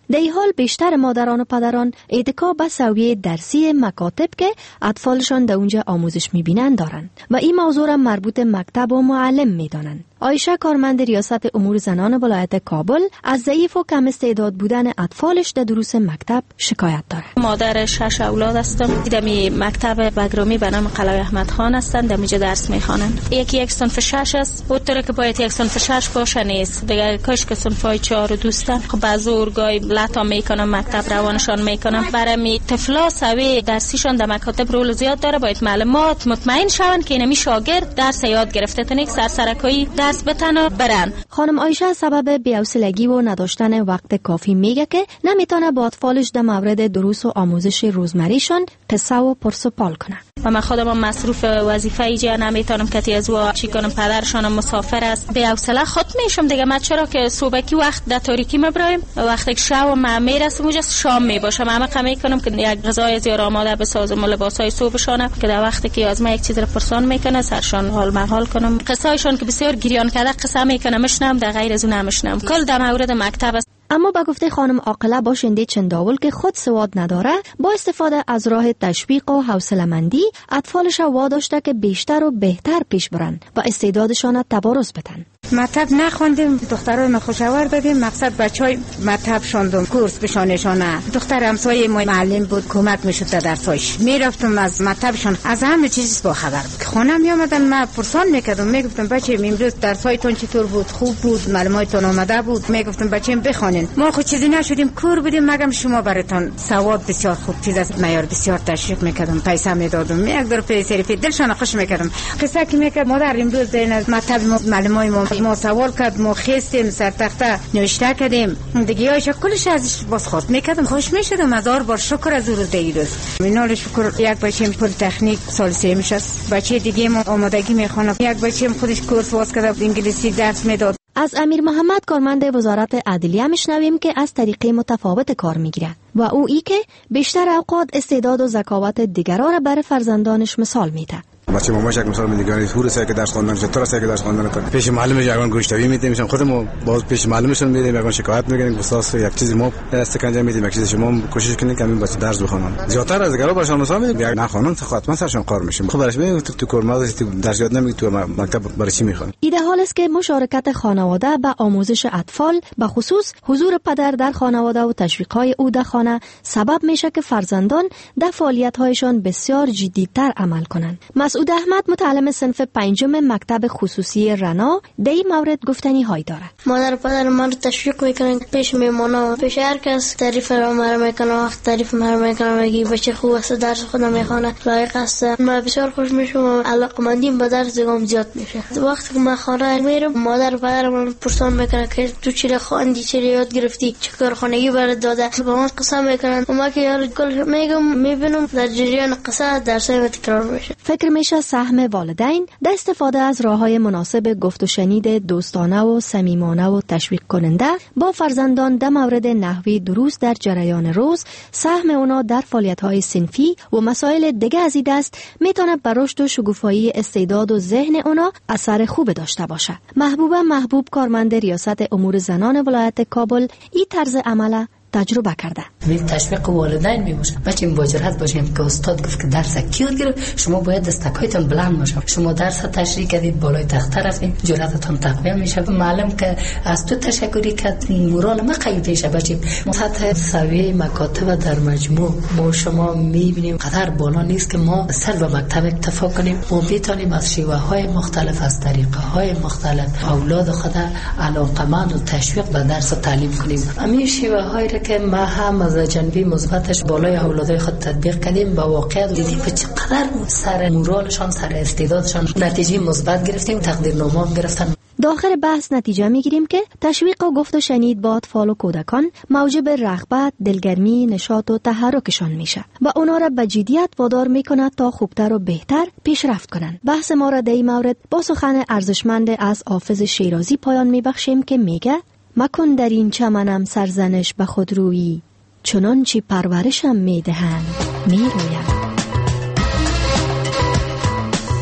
در این حال بیشتر مادران و پدران اتکا به سویه درسی مکاتب که اطفالشان در اونجا آموزش میبینن دارن و این موضوع را مربوط مکتب و معلم میدانن. عایشه کارمند ریاست امور زنان ولایت کابل از ضعیف و کم استعداد بودن اطفالش در دروس مکتب شکایت داره. مادر 6 اولاد هستم. دمی مکتب بگرامی به نام قلعه احمد خان هستند. دمیجا درس میخوانن. یکی یک صنف 6 است. اونطوری که باید یک صنف 6 باشه نیست. دیگه کاش که صنفای 4 دوستن. خب بعضی اورگای لتا میکنم مکتب روانشان میکنم. برای طفلا سوی درسیشان در مکاتب رول زیاد داره. باید معلمات مطمئن شون که اینمی شاگرد درس یاد گرفته تا نیک سرسرکایی درس بتن برن. خانم عایشه سبب بی‌حوصلگی و نداشتن وقت کافی میگه که نمیتونه با اطفالش در مورد دروس و آموزش روزمریشان قصه و پرسپال کنه. و من خودم مصروف وظیفه ایجا نمیتونم کتی از و چی کنم. پدرشان مسافر است. بی‌حوصله خود میشم دیگه. من چرا که صبحی وقت در تاریکی میبرایم وقتی که شب ما میرسم اونجا شام میباشم. همه کمی کنم که یک غذای زیاد آماده بسازم و لباسای صبحشان که در وقتی که از ما یک چیز را پرسان میکنه سرشان حال محال کنم. قصه‌شان که بسیار گریان کرده قصه میکنم مشنم در غیر از اون نمشنم. کل در مورد مکتب است. اما به گفته خانم عاقله باشنده چنداول که خود سواد نداره با استفاده از راه تشویق و حوصله‌مندی اطفالش واداشته که بیشتر و بهتر پیش برن و استعدادشان تبارز بدن. مکتب نخوندیم، دخترای خوشاور دادیم، مقصد بچهای مکتب شوندم، کورس بشانشانه. دختر همسایه ما معلم بود، کمک میشد در درسایش. میرفتم از مکتبشون از همه چیز با خبر بود. خونه می اومدن ما پرسان میکردم، میگفتم بچه امروز درسایتون چطور بود؟ خوب بود؟ معلوماتتون آماده بود؟ میگفتم بچه بخونین. ما خود چیزی نشدیم، کور بودیم، مگم شما براتون سواد بسیار خوب چیز است. معیار بسیار تشویق میکردم، پیسه میدادم، یک دور پیسه دلشان خوش میکردم. قصه که میکرد مادر امروز در مکتب معلمای ما سوال کرد، ما خستیم سر تخته نوشته کردیم دیگه هایش کلش ازش باز خواست میکردم، خوش میشدم. هزار بار شکر از روز دیروز. مینال شکر. یک بچه پل تکنیک سال 3 میشه، بچه دیگه ما آمادگی میخونه، یک بچه خودش کورس واس کرده انگلیسی درس میداد. از امیر محمد کارمند وزارت عدلیه میشنویم که از طریقه متفاوت کار میگیره و او ای که بیشتر اوقات استعداد و ذکاوت دیگران را برای فرزندانش مثال میده. بچه ماماش یک مثال میگه هور سایه که درس خواندن چطور سایه که درس خواندن کنه پیش معلم جوان گوشتوی میدیم میشم خودمو باز پیش معلمشون میدیم یکان شکایت میگن که استاد یک چیزی ما استکانجا میدیم یک چیزی شما کوشش کنید که همین بچه درس بخونن زیاتر از دیگران باشن مثلا میگه یک نخوانن خاطر سرشون کار میشه. خب برش میگه تو کورماز درس یاد نمیگی تو مکتب برای چی میخوان. ایده حال است که مشارکت خانواده به آموزش اطفال به خصوص حضور پدر در خانواده و تشویق‌های او در خانه سبب میشه که فرزندان در فعالیت‌هایشان بسیار جدی‌تر عمل کنند. مسعود احمد متعلم صنف 5 مکتب خصوصی رنا در این مورد گفتنی های داره. مادر و پدر من رو تشویق میکنن پیش میمونا، پیش هر کس تعریف رو مرا میکنه. وقت تعریف مرا میکنه میگی بچه خوب است، درس خودم میخونه، لایق است. من بسیار خوش میشم و علاقه‌مندیم به درس دیگم زیاد میشه. وقتی که من خانه میرم مادر و پدر من پرسان میکنه که تو چی خواندی، چی یاد گرفتی، چه کارخانگی برات داده. با من قصه میکنن و ما که یار کل میگم میبینم در جریان قصه درسای تکرار میشه. فکر میشه سهم والدین در استفاده از راه‌های مناسب گفت و شنید دوستانه و صمیمانه و تشویق کننده با فرزندان در مورد نحوی دروس در جریان روز، سهم اونا در فعالیت‌های صنفی و مسائل دیگه از این دست میتونه بر رشد و شکوفایی استعداد و ذهن اونا اثر خوب داشته باشه. محبوب کارمند ریاست امور زنان ولایت کابل این طرز عمل تجربه کرده. تشویق والدین میباشه. بچه مبادرت باشیم که استاد گفت که درس کیو گرفت، شما باید دستکایتون بلند باشه. شما درس تشریح کردید بالای تخته رفتید، جرأتتون تقویت میشه. معلم که از تو تشکری کرد مورال ما قوی میشه. بچه سطح سویه مکاتب در مجموع ما شما میبینیم قدر بالا نیست که ما سر به مکتب اکتفا کنیم. ما بتونیم از شیوه های مختلف، از طریقه های مختلف اولاد خود علاقمند و تشویق به درس و تعلیم کنیم. همین شیوه های که ما هم از جنبی مثبتش بالای اولادای خود تطبیق کردیم، با واقعیت دیدیم که چقدر سر مورالشان، سر استعدادشان نتیجه مثبت گرفتیم، تقدیرنامه هم گرفتن. داخل بحث نتیجه میگیریم که تشویق و گفت و شنید با اطفال و کودکان موجب رغبت، دلگرمی، نشاط و تحرکشان میشه و اونا را به جدیت وادار میکنه تا خوبتر و بهتر پیشرفت کنن. بحث ما را در این مورد با سخن ارزشمند از حافظ شیرازی پایان میبخشیم که میگه مکن در این چمنم سرزنش به خود رویی، چنان چی پرورشم میدهند میرویم.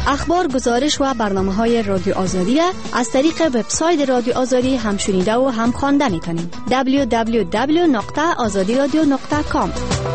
اخبار، گزارش و برنامه‌های رادیو آزادی را از طریق وبسایت رادیو آزادی هم شنیده و هم خوانده می‌تونید. www.azadiradio.com.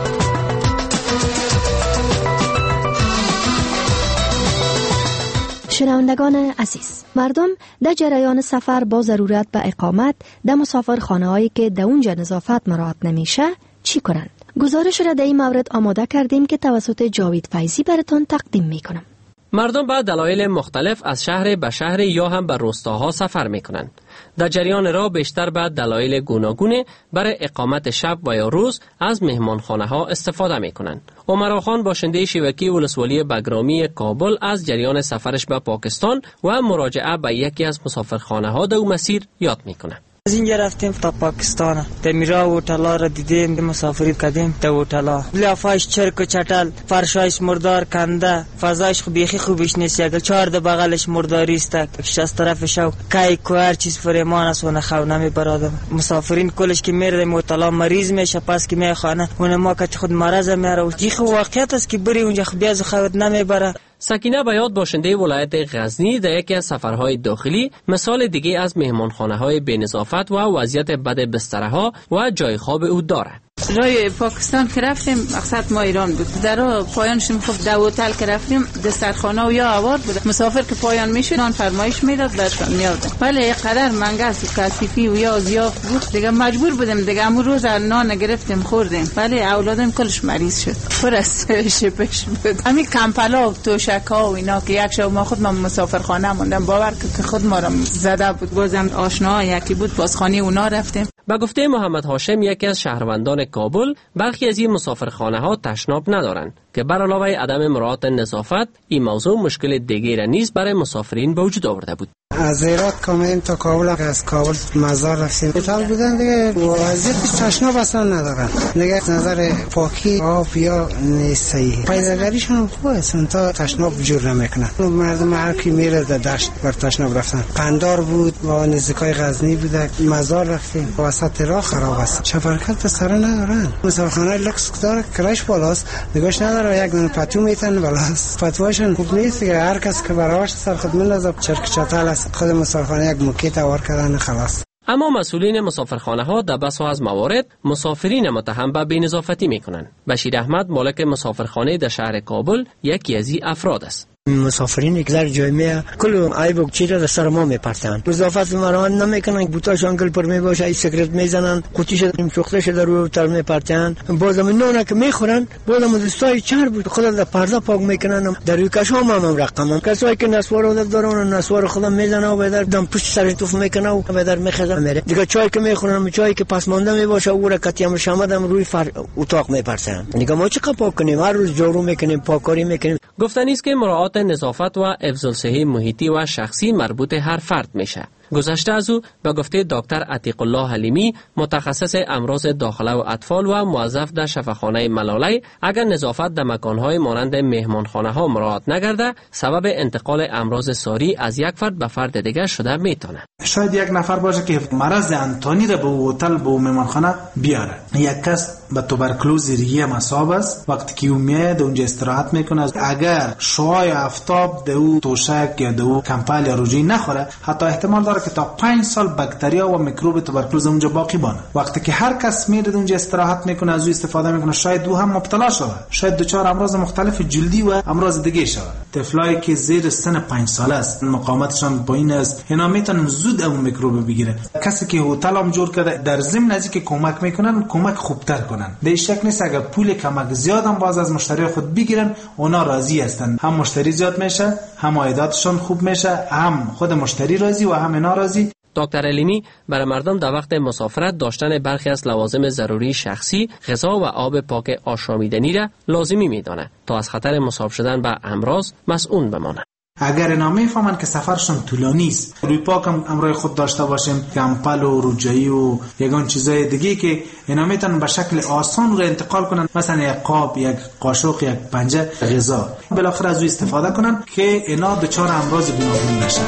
شنوندگان عزیز، مردم در جریان سفر با ضرورت به اقامت در مسافرخانه‌هایی که در اونجا نظافت مراعات نمیشه چی کنند؟ گزارش را در این مورد آماده کردیم که توسط جاوید فیضی براتون تقدیم میکنم. مردم به دلایل مختلف از شهر به شهر یا هم به روستاها سفر میکنند. در جریان راه بیشتر به دلایل گوناگون برای اقامت شب و یا روز از مهمانخانه ها استفاده میکنند. عمر خان باشنده شیوکی ولسوالی بگرامی کابل از جریان سفرش به پاکستان و مراجعه به یکی از مسافرخانه ها در مسیر یاد میکنه. از اینجا رفتیم تا پاکستان، در میرا هتل‌ها را دیدیم، مسافری کردیم در هتل‌ها. لافاش چرک و چټل، فرشایش مردار کنده، فضایش خو بیخی خوبش نیست. اگر چهار د بغلش مرداری است، کش از طرفش او کای کو هر چیز فرمان است و نخو نمی برادر. مسافرین کلش که میره هتل‌ها مریض میشه، پس که میخوانه اون ما که خود مرض میاره. این خو واقعیت است که بری اونجا خو بیا خود نمیبره. سکینه بیات باشنده ولایت غزنی در یکی از سفرهای داخلی مثال دیگه از مهمانخانه‌های بی‌نظافت و وضعیت بد بسترها و جای خواب او داره. رای پاکستان که رفتیم مقصد ما ایران بود. در پایانشون خب دو هتل که رفتیم دسترخانه و یا آوار بود. مسافر که پایان میشد نان فرمایش میداد برشان میاد. ولی قدر منگس و کثیفی و یا زیاف بود دیگه مجبور بودیم دیگه امروز روز نان گرفتیم خوردیم. ولی اولادم کلش مریض شد. پر از شپش بود. همین کمپلا و توشک‌ها و اینا که یک شب ما خود ما مسافرخانه موندم باور که خود ما را زده بود. بازم آشنا یکی بود بازخانه اونا رفتیم. با گفته محمد هاشم یکی از شهروندان کابل، برخی از این مسافرخانه ها تشناب ندارند که بر علاوه عدم مراعات نظافت این موضوع مشکل دیگری نیز برای مسافرین به وجود آورده بود. از هرات کامیم تا کابل، از کابل مزار رفتیم هتل بودن دیگه وضعیتش تشناب اصلا ندارن دیگه. از نظر پاکی آب یا نیست صحیح، پیداگریشون خوبه اصلا تا تشناب جور نمیکنن. مردم هر کی میره در دشت بر تشناب رفتن. قندار بود و نزدیکای غزنی بود، مزار رفتیم وسط راه خراب است، شفرکت به سر ندارن. مسافرخانه لکس داره کرایش بالاست نگاش نداره، یک دونه پتو میتن بالاست، پتوهاشون خوب نیست دیگه. هر کس که براش سر خدمت لازم چرک چتل است، خود مسافرخانه یک موکیت آور کردن خلاص. اما مسئولین مسافرخانه ها در بسا از موارد مسافرین متهم به بی‌نظافتی میکنند. بشیر احمد مالک مسافرخانه در شهر کابل یکی از این افراد است. مسافرین یک ذره جای میه کل عیب و چیزا در سر ما میپرتن، نظافت مراعات نمیکنن، بوتاشون گل پر میباشه، ای سیگرت میزنن، قوطیش چختش در روی تر میپرتن. بازم نون که میخورن بازم دستای چهار بود خود در پرده پاک میکنن. در روی کشام هم رقم کسایی که نسوار دارن نسوار خودم میزنه و در دم پشت سر توف میکنه و در میخزه میره دیگه. چای که میخورن چای که پس مانده میباشه او را کتیم شمدم روی اتاق میپرتن دیگه. ما چه پاک کنیم؟ هر روز جارو میکنیم، پاککاری میکنیم. گفتنی است که مراعات نظافت و حفظ الصحه محیطی و شخصی مربوط هر فرد میشه. گذشته از او به گفته دکتر عتیق الله حلیمی متخصص امراض داخله و اطفال و موظف در شفاخانه ملاله، اگر نظافت در مکانهای مانند مهمانخانه ها مراعات نگرده سبب انتقال امراض ساری از یک فرد به فرد دیگر شده میتونه. شاید یک نفر باشه که مرض انتانی را به هتل به مهمانخانه بیاره. یک کس به توبرکلوز ریه مصاب است، وقتی که میاد اونجا استراحت میکنه اگر شعاع آفتاب در او توشک یا در او کمپل یا رجوی نخوره حتی احتمال داره که تا 5 سال باکتریا و میکروب توبرکلوز اونجا باقی بانه. وقتی که هر کس میره اونجا استراحت میکنه از او استفاده میکنه شاید او هم مبتلا شود، شاید دچار امراض مختلف جلدی و امراض دیگه شود. طفلایی که زیر سن 5 ساله است مقاومتشان پایین است اینا میتونن زود اون میکروب بگیره. کسی که هتل هم جور کرده در ضمن از اینکه کمک میکنن کمک خوبتر کنن. به شک نیست اگر پول کمک زیاد هم باز از مشتری خود بگیرن اونا راضی هستن، هم مشتری زیاد میشه، هم عایداتشون خوب میشه، هم خود مشتری راضی و هم اینا راضی. دکتر علیمی برای مردم در وقت مسافرت داشتن برخی از لوازم ضروری شخصی، غذا و آب پاک آشامیدنی را لازمی میدانه تا از خطر مصاب شدن به امراض مسئول بمانند. اگر اینا میفهمن که سفرشون طولانی است روی پاک هم امروی خود داشته باشیم، کمپل و رجایی و یگان چیزای دیگه که اینا میتونن به شکل آسان رو انتقال کنن، مثلا یک قاب، یک قاشق، یک پنجه غذا، بالاخره از او استفاده کنن که اینا دچار امراض گوناگون نشن.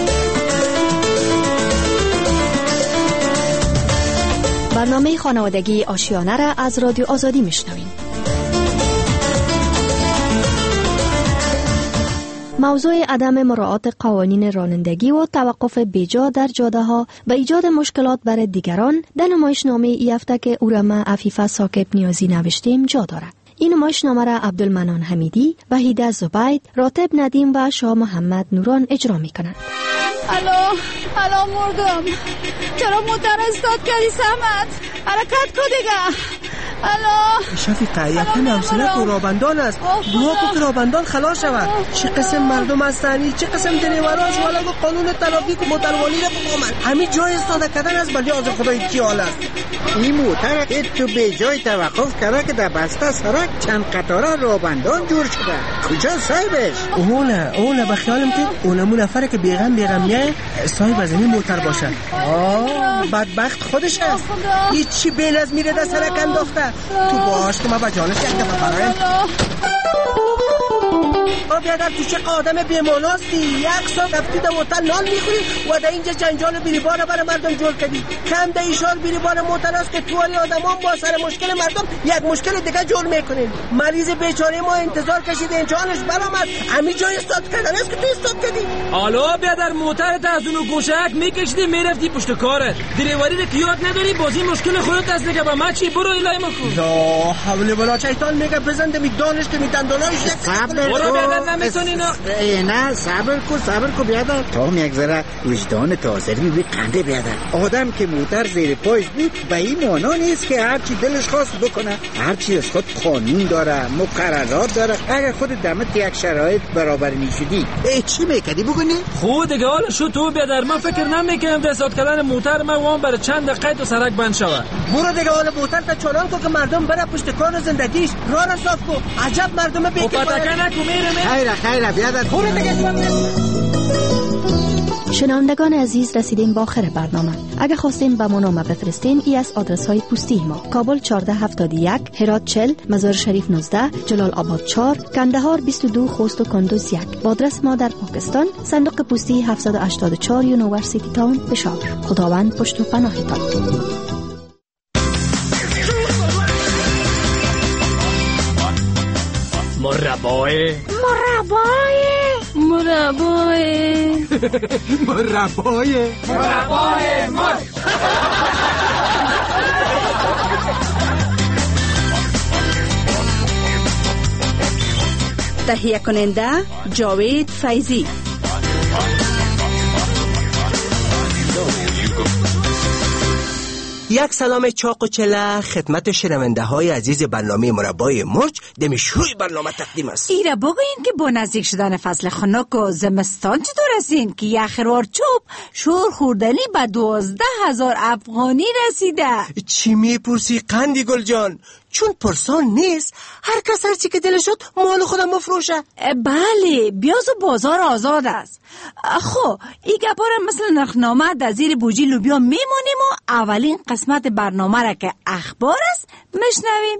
برنامه خانوادگی آشیانه را از رادیو آزادی میشنوین. موضوع عدم مراعات قوانین رانندگی و توقف بیجا در جاده ها و ایجاد مشکلات برای دیگران در نمایشنامه ای هفته که او را ما عفیفه ساکب نیازی نوشتیم جا دارد. این نمایشنامه را عبدالمنان حمیدی، وحیده زبید، راتب ندیم و شاه محمد نوران اجرا می کنند. الو مردم، چرا موتر استاد کردی سمت؟ حرکت کو دیگه. الو شفیقه یکن حوصله تو رابندان است. دعا کو که رابندان خلاص شود. چه قسم مردم هستند، چه قسم دریوراش والا قانون ترافیک و موتروانی را بفهمند. همین جای استاد کردن است ولی از خدای کی حال است. این موتر تو به جای توقف کرده که در بسته سرک چند قطاره رابندان جور شده. کجا صاحبش؟ اونه به خیالم که اونمون نفره که بیغم میه صاحب از این موتر باشه. بدبخت خودش است. هیچی بیل از میره در سرک انداخته. تو باش که ما با جانش یک دفعه برایم. بیادر تو چه آدم بیماناستی. یک سال رفتی در موتر نان میخوری و در اینجا جنجال بیریبار برای مردم جور کردی. کم در ایشار بیریبار موتر است که تو علی آدم با سر مشکل مردم یک مشکل دیگه جور میکنین. مریض بیچاره ما انتظار کشید انجانش برامد. همین جای استاد کردن است که تو استاد کردی. حالا بیادر موترت از اونو گوشک میکشیدی میرفتی پشت کارت. دریوری رو که یاد نداری بازی مشکل خودت است دیگه. با ما چی برو الهی مکن. لا حول ولا شیطان میگه بزنده می دانش که می دندانایش نه صبر کو بیادر. تا هم یک ذره وجدان تازه بی قنده بیادر. آدم که موتر زیر پایش بود به این مانا نیست که هرچی دلش خواست بکنه. هرچی از خود قانون داره، مقررات داره. اگر خود دمت یک شرایط برابر میشدی چی میکردی بگونی؟ خود دیگه حالا شو تو بیادر. من فکر نمیکنم دستات کردن موتر من وام برای چند دقیقه تو سرک بند شود. برو دیگه حالا موتر تا چالان کو که مردم بره پشت کار زندگیش. راه را صاف کو. عجب مردم خیره بیادر. شنوندگان عزیز رسیدیم با آخر برنامه. اگه خواستین به ما نامه بفرستین ای از آدرس های پستی ما: کابل 1471، هرات 40، مزار شریف 19، جلال آباد 4، کندهار 22، خوست و کندوز 1. با آدرس ما در پاکستان: صندوق پستی 784 یونیورسیتی تاون پشاور. خداوند پشت و پناهتان. مربای تهیه کننده جاوید فیضی. یک سلام چاق و چله خدمت شنونده های عزیز برنامه مربای مرچ دمیشوی برنامه تقدیم است. ایره بگوین که با نزدیک شدن فصل خنک و زمستان چطور هستین که یک خروار چوب شور خوردنی به 12,000 افغانی رسیده؟ چی میپرسی قندی گل جان؟ چون پرسان نیست، هر کس هر چی که دلش شد مال خودم مفروشه. بله، بیاز و بازار آزاد است. خب این گپارم مثل نرخنامه در زیر بوجی لوبیا میمونیم و اولین قسمت برنامه را که اخبار است میشنویم.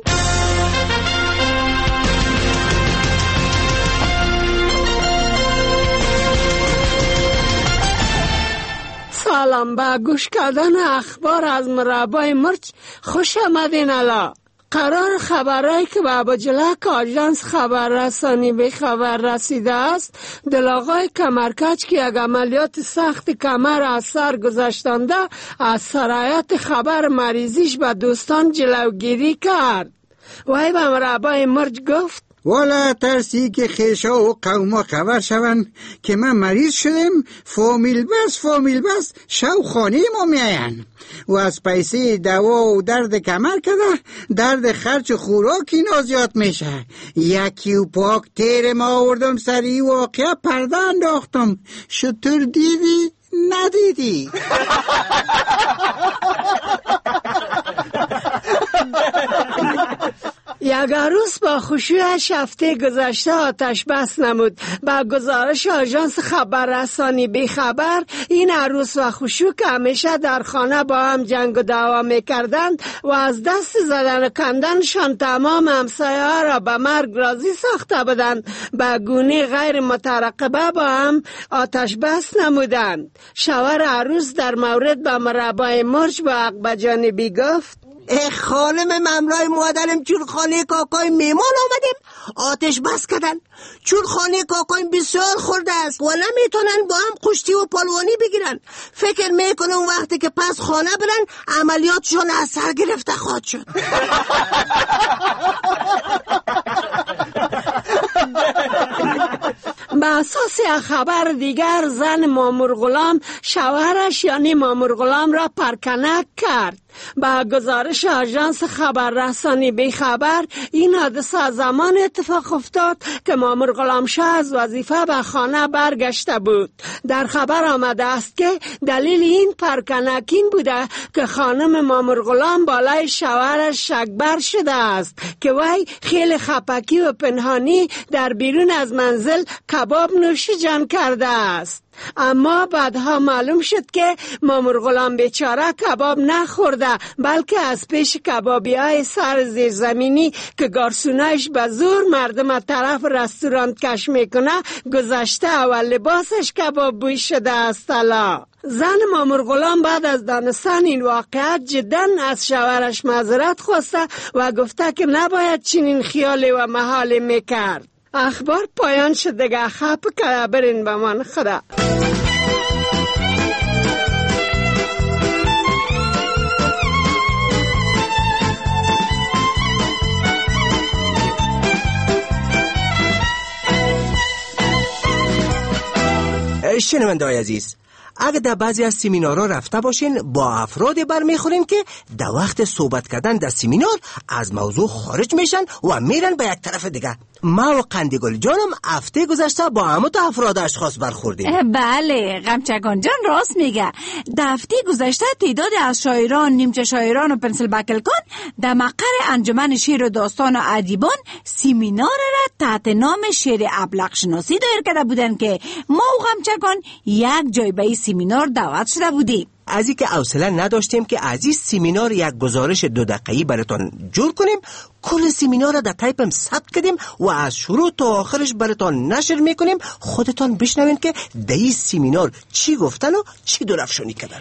سلام، به گوش کردن اخبار از مربای مرچ خوش آمدین. الا قرار خبرایی که به ابوجلک آژانس خبررسانی به خبر رسیده است، دلاغای کمرکج که یک عملیات سخت کمر از سر گذشتنده از سرایت خبر مریضیش به دوستان جلوگیری کرد. وی به مربای مرچ گفت: والا ترسی که خیشا و قوما خبر شوند که من مریض شدم، فامیل بس شو خانه ما میاین و از پیسه دوا و درد کمر کده درد خرچ خوراک اینا زیاد میشه. یکی و پاک تیر ما آوردم سری واقعا پرده انداختم. شطور دیدی؟ ندیدی؟ یک عروس با خشوعش هفته گذشته آتش بس نمود. با گزارش آژانس خبررسانی بی خبر، این عروس و خشوع که همیشه در خانه با هم جنگ و دعوا میکردند و از دست زدن و کندنشان تمام همسایه‌ها را به مرگ راضی ساخته بودند، به گونه غیر مترقبه با هم آتش بس نمودند. شوهر عروس در مورد به مربای مرچ با عقب جانبی گفت: خانم مملای مادرم چون خانه کاکای میمان آمدیم، آتش بس کردن، چون خانه کاکایم بسیار خورده است و نمیتونن با هم کشتی و پالوانی بگیرن. فکر میکنم وقتی که پس خانه برن عملیاتشون از سر گرفته خواهد شد. به اساس خبر دیگر زن مامور غلام شوهرش یعنی مامور غلام را پرکنک کرد. با گزارش آژانس خبررسانی بی خبر این حادثه زمان اتفاق افتاد که مامور غلام شاه از وظیفه به خانه برگشته بود. در خبر آمده است که دلیل این پرکنک این بوده که خانم مامور غلام بالای شوهرش شکبر شده است که وی خیلی خپکی و پنهانی در بیرون از منزل کباب نوشیجان کرده است. اما بعدها معلوم شد که مامور غلام بیچاره کباب نخورده، بلکه از پیش کبابی های سر زیرزمینی که گارسونایش به زور مردم از طرف رستوران کش میکنه گذشته و لباسش کباب بوی شده است. زن مامور غلام بعد از دانستن این واقعیت جدا از شوهرش معذرت خواسته و گفته که نباید چنین خیالی و محالی میکرد. اخبار پایان شد دیگه. خب که برین به من خدا. شنونده‌های عزیز، اگه در بعضی از سمینارها رفته باشین با افراد برمیخورین که در وقت صحبت کردن در سمینار از موضوع خارج میشن و میرن به یک طرف دیگه. ما و قندگل جانم هفته گذشته با همه تا افراد اشخاص برخوردیم. بله، غمچگان جان راست میگه. در هفته گذشته تعداد از شاعران، نیمچه شاعران و پنسل بکلکان در مقر انجمن شعر و داستان و ادیبان سمینار را تحت نام شعر ابلق شناسی دایر کرده بودن که ما و غمچگان یک جای به این سمینار دعوت شده بودیم. از اینکه حوصله نداشتیم که از این سمینار یک گزارش 2 دقیقه‌ای براتون جور کنیم، کل سمینار را در تایپم ثبت کردیم و از شروع تا آخرش براتون نشر میکنیم. خودتان بشنوین که در این سمینار چی گفتن و چی درفشانی کردن.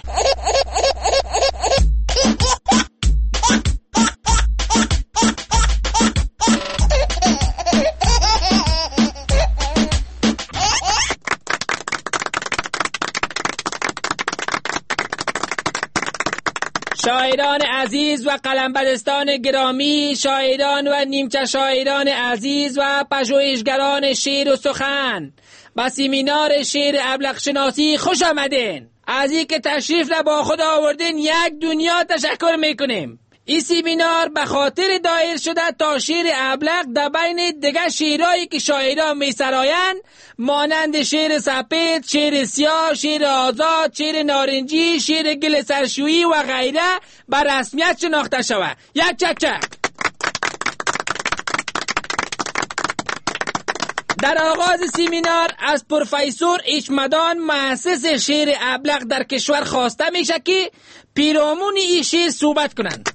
شاعران عزیز و قلمبدستان گرامی، شاعران و نیمچه شاعران عزیز و پژوهشگران شعر و سخن، به سمینار شعر ابلق شناسی خوش آمدین. از این که تشریف را با خود آوردین یک دنیا تشکر میکنیم. این سمینار به خاطر دایر شده تا شعر ابلق در بین دیگه شعرهایی که شاعران میسرایند مانند شعر سپید، شعر سیاه، شعر آزاد، شعر نارنجی، شعر گل سرشویی و غیره به رسمیت شناخته شود. یک چک چک. در آغاز سمینار از پروفسور ایشمدان مؤسس شعر ابلق در کشور خواسته میشه که پیرامون این شعر صحبت کنند.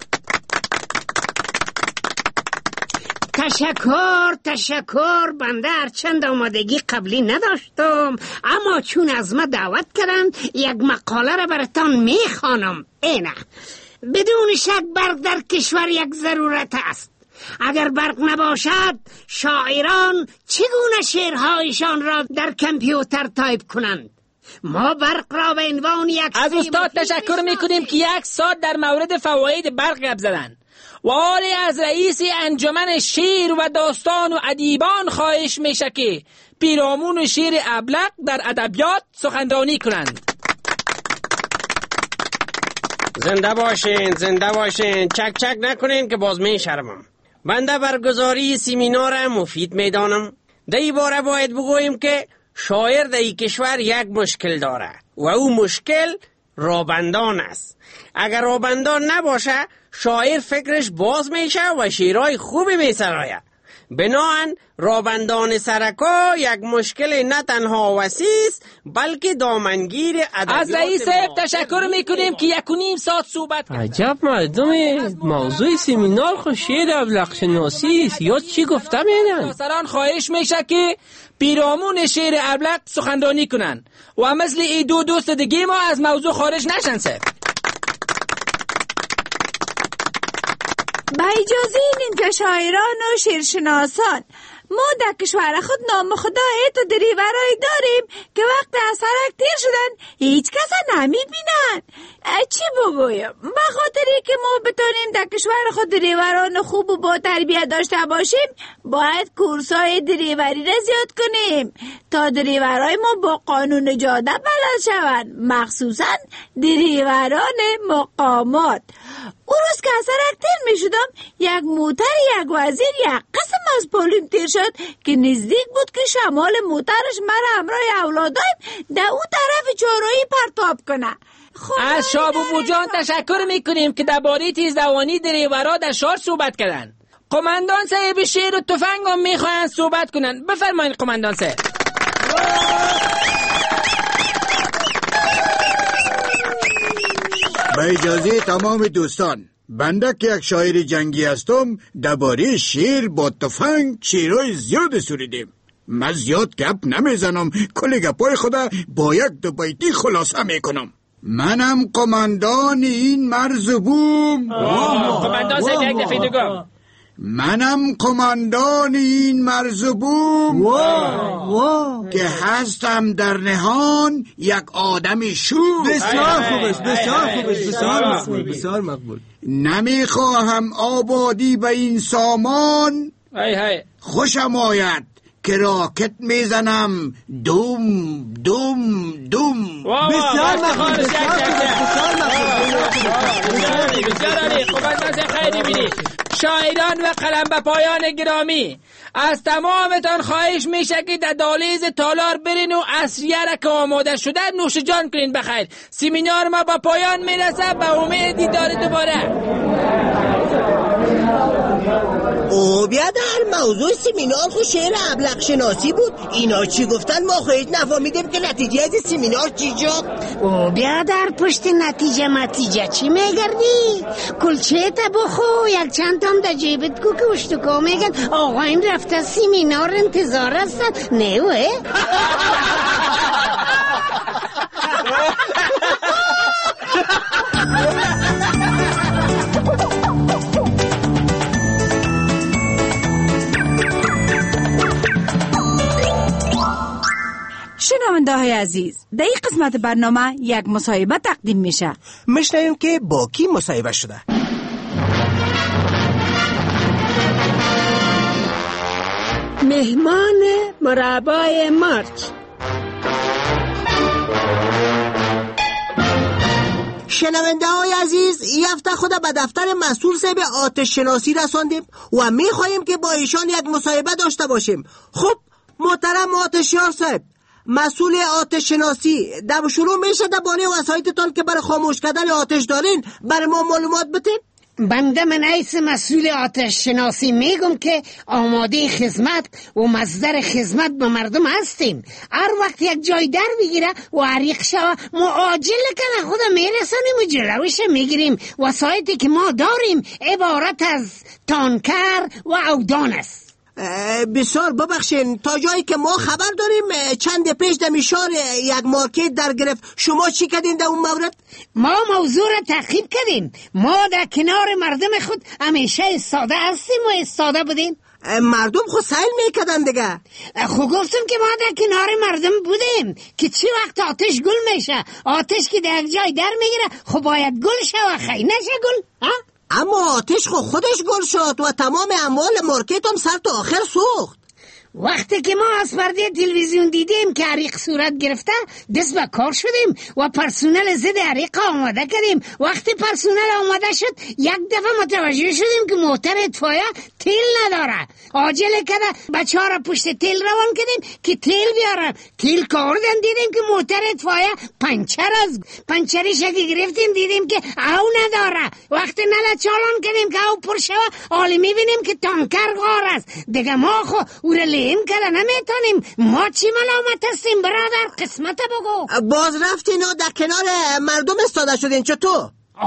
تشکر. بنده هرچند آمادگی قبلی نداشتم، اما چون از ما دعوت کردن یک مقاله را براتان میخوانم. اینه: بدون شک برق در کشور یک ضرورت است. اگر برق نباشد شاعران چگونه شعرهایشان را در کامپیوتر تایپ کنند؟ ما برق را به عنوان یک از استاد تشکر میکنیم که 1 ساعت در مورد فواید برق گپ زدن و آری از رئیس انجمن شعر و داستان و ادیبان خواهش میشه که پیرامون شعر ابلق در ادبیات سخنرانی کنند. زنده باشین. چک نکنین که باز میشرمم. بنده برگزاری سمینار مفید میدانم. در این باره باید بگوییم که شاعر در این کشور یک مشکل داره و او مشکل رابندان است. اگر رابندان نباشه شاعر فکرش باز میشه و شعرهای خوبی میسراید. بناهن رابندان سرکا یک مشکل نه تنها وسیع است بلکه دامنگیر ادبیات. از رئیس تشکر میکنیم که 1.5 ساعت صحبت کرد. عجب مردم، موضوع سمینار خود شعر ابلق شناسی است. یا چی گفته میدن؟ سران خواهش میشه که پیرامون شعر ابلق سخنرانی کنن و مثل ای 2 دوست دیگه ما از موضوع خارج نشن. با اجازه نیمچه شاعران و شعرشناسان، ما در کشور خود نام خدا ایتو دریورای داریم که وقت از سرک تیر شدن هیچ کس نمی بینن. چی بگویم؟ بخاطری که ما بتانیم در کشور خود دریوران خوب و با تربیت داشته باشیم باید کورسای دریوری را زیاد کنیم تا دریورای ما با قانون جاده بلد شوند، مخصوصا دریوران مقامات. اون روز که از سرک تیر می شدم یک موتر یک وزیر یک قسم از پولیم تیر شد که نزدیک بود که شمال موترش مرا همراه اولادایم در اون طرف چهارراهی پرتاب کنه. از شابو جان تشکر میکنیم که درباره تیزدوانی دریورا در شهر صحبت کردن. قماندان صاحب شیر و تفنگ هم میخواین صحبت کنن. بفرمایید قماندان صاحب. با اجازه تمام دوستان، بنده که یک شاعر جنگی هستم، درباره شیر با تفنگ شعرهای زیاد سرویدیم. من زیاد گپ نمیزنم، کل گپای خدا با یک دو بیتی خلاصه میکنم. منم قماندان این مرزبوم. قماندان صاحب یک دفعه دیگه. منم قماندان این مرزبوم که هستم در نهان یک آدم شوم. بسیار خوب است، بسیار خوب است، بسیار مقبول، بسیار مقبول. نمیخواهم آبادی به این سامان، خوشم آید که راکت میزنم دوم دوم دوم. بسیار مقبول، بسیار مقبول. شاعران و قلم به پایان گرامی، از تمامتان خواهش میشه که در دهلیز تالار برین و عصریه را که آماده شده نوش جان کنین بخیر. سمینار ما با پایان میرسه، به امید دیدار دوباره. او بیا در موضوع سمینار خو شعر ابلق شناسی بود. اینا چی گفتن ما خواهید نفهمیدیم که نتیجه از سمینار چی شد. او بیا در پشت نتیجه چی میگردی؟ کلچه تا بخو، یک چند تام در جیبت کو که اشتکا میگن آقا این رفته سمینار انتظار هستن. نه شنونده های عزیز، در این قسمت برنامه یک مصاحبه تقدیم میشه. میشنویم که با کی مصاحبه شده. مهمان مربای مارچ. شنونده های عزیز، این هفته خود به دفتر مسئول صاحب آتش شناسی رساندیم و میخواییم که با ایشان یک مصاحبه داشته باشیم. خب محترم آتشیار صاحب، مسئول آتش شناسی، در شروع میشه درباره وسایلتان که برای خاموش کردن آتش دارین برای ما معلومات بده. بنده من ایس مسئول آتش شناسی میگم که آماده خدمت و مصدر خدمت به مردم هستیم. هر وقت یک جای در بگیره و عریق شوه ما عاجل کنه خود میرسانیم و جلوش میگیریم. وسایلی که ما داریم عبارت از تانکر و اودان است. بسیار ببخشین، تا جایی که ما خبر داریم چند پیش در میشار یک مارکت در گرفت. شما چی کردین در اون مورد؟ ما موضوع را تعقیب کردیم. ما در کنار مردم خود همیشه استاده هستیم و استاده بودیم. مردم خود سیل میکردن دیگه. خب گفتم که ما در کنار مردم بودیم که چی وقت آتش گل میشه. آتش که در جای در میگیره خب باید گل شوه، خیلی نشه گل. اما آتش خودش گل شد و تمام اموال مارکت هم سر تا آخر سوخت. وقتی که ما از پرده تلویزیون دیدیم که حریق صورت گرفته دست به کار شدیم و پرسونل ضد حریق آماده کردیم. وقتی پرسونل آماده شد یک دفعه متوجه شدیم که موتر اطفایه تیل نداره. عاجله کده بچه‌ها را پشت تیل روان کردیم که تیل بیارن. تیل کاردن دیدیم که موتر اطفایه پنچریش که گرفتیم دیدیم که او نداره. وقتی نل چالان کردیم که او پر شوه حالی میبینیم که تانکر غار است. دیگه ما خو این کده نمیتونیم. ما چی ملامت هستیم برادر؟ قسمت بگو. باز رفتین و در کنار مردم استاده شدین چطور؟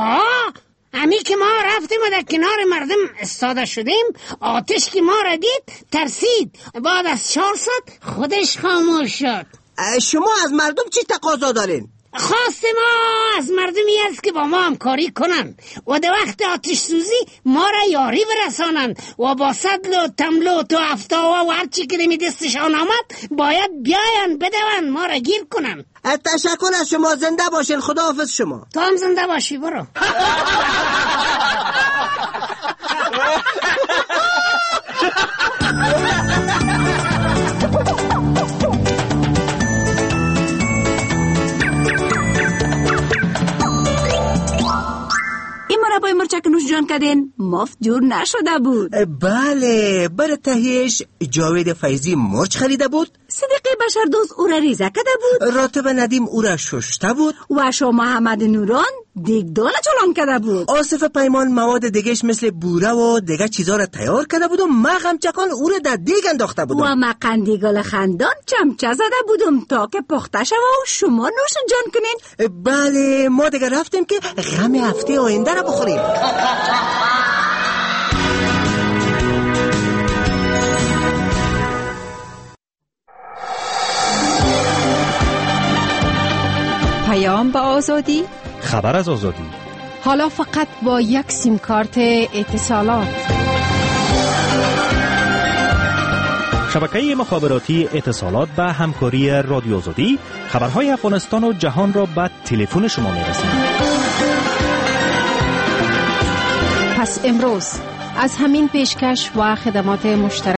همی که ما رفتیم و در کنار مردم استاده شدیم، آتش که ما را دید ترسید. بعد از 4 ساعت خودش خاموش شد. شما از مردم چی تقاضا دارین؟ خواست ما از مردمی است که با ما همکاری کنند و در وقت آتش سوزی ما را یاری برسانند و با سدل و تمل و تو افتا و هرچی که نمی دستشان آمد باید بیاین بدون ما را گیر کنند. تشکر از شما، زنده باشین. خداحافظ شما. تو هم زنده باشی، برو. با مرچک نوش جان کردین مفت جور نشده بود. بله، برای تهیهش جاوید فیضی مرچ خریده بود، صدیقی بشردوست او را ریزه کرده بود، راتب ندیم او را ششته بود و شاه محمد نوران دیگدان چلان کرده بود. آصف پیمان مواد دیگهش مثل بوره و دیگه چیزا را تیار کرده بود و ما غمچکان او را در دیگ انداخته بودم و ما قندیگل خندان چمچه زده بودم تا که پخته شود و شما نوش جان کنین. بله، ما دیگه رفتیم که غم هفته آینده را بخوریم. پیام به آزادی، خبر از آزادی، حالا فقط با یک سیم کارت اتصالات. شبکه مخابراتی اتصالات به همکاری رادیو آزادی خبرهای افغانستان و جهان را به تلفن شما می‌رساند. پس امروز از همین پیشکش و خدمات مشترک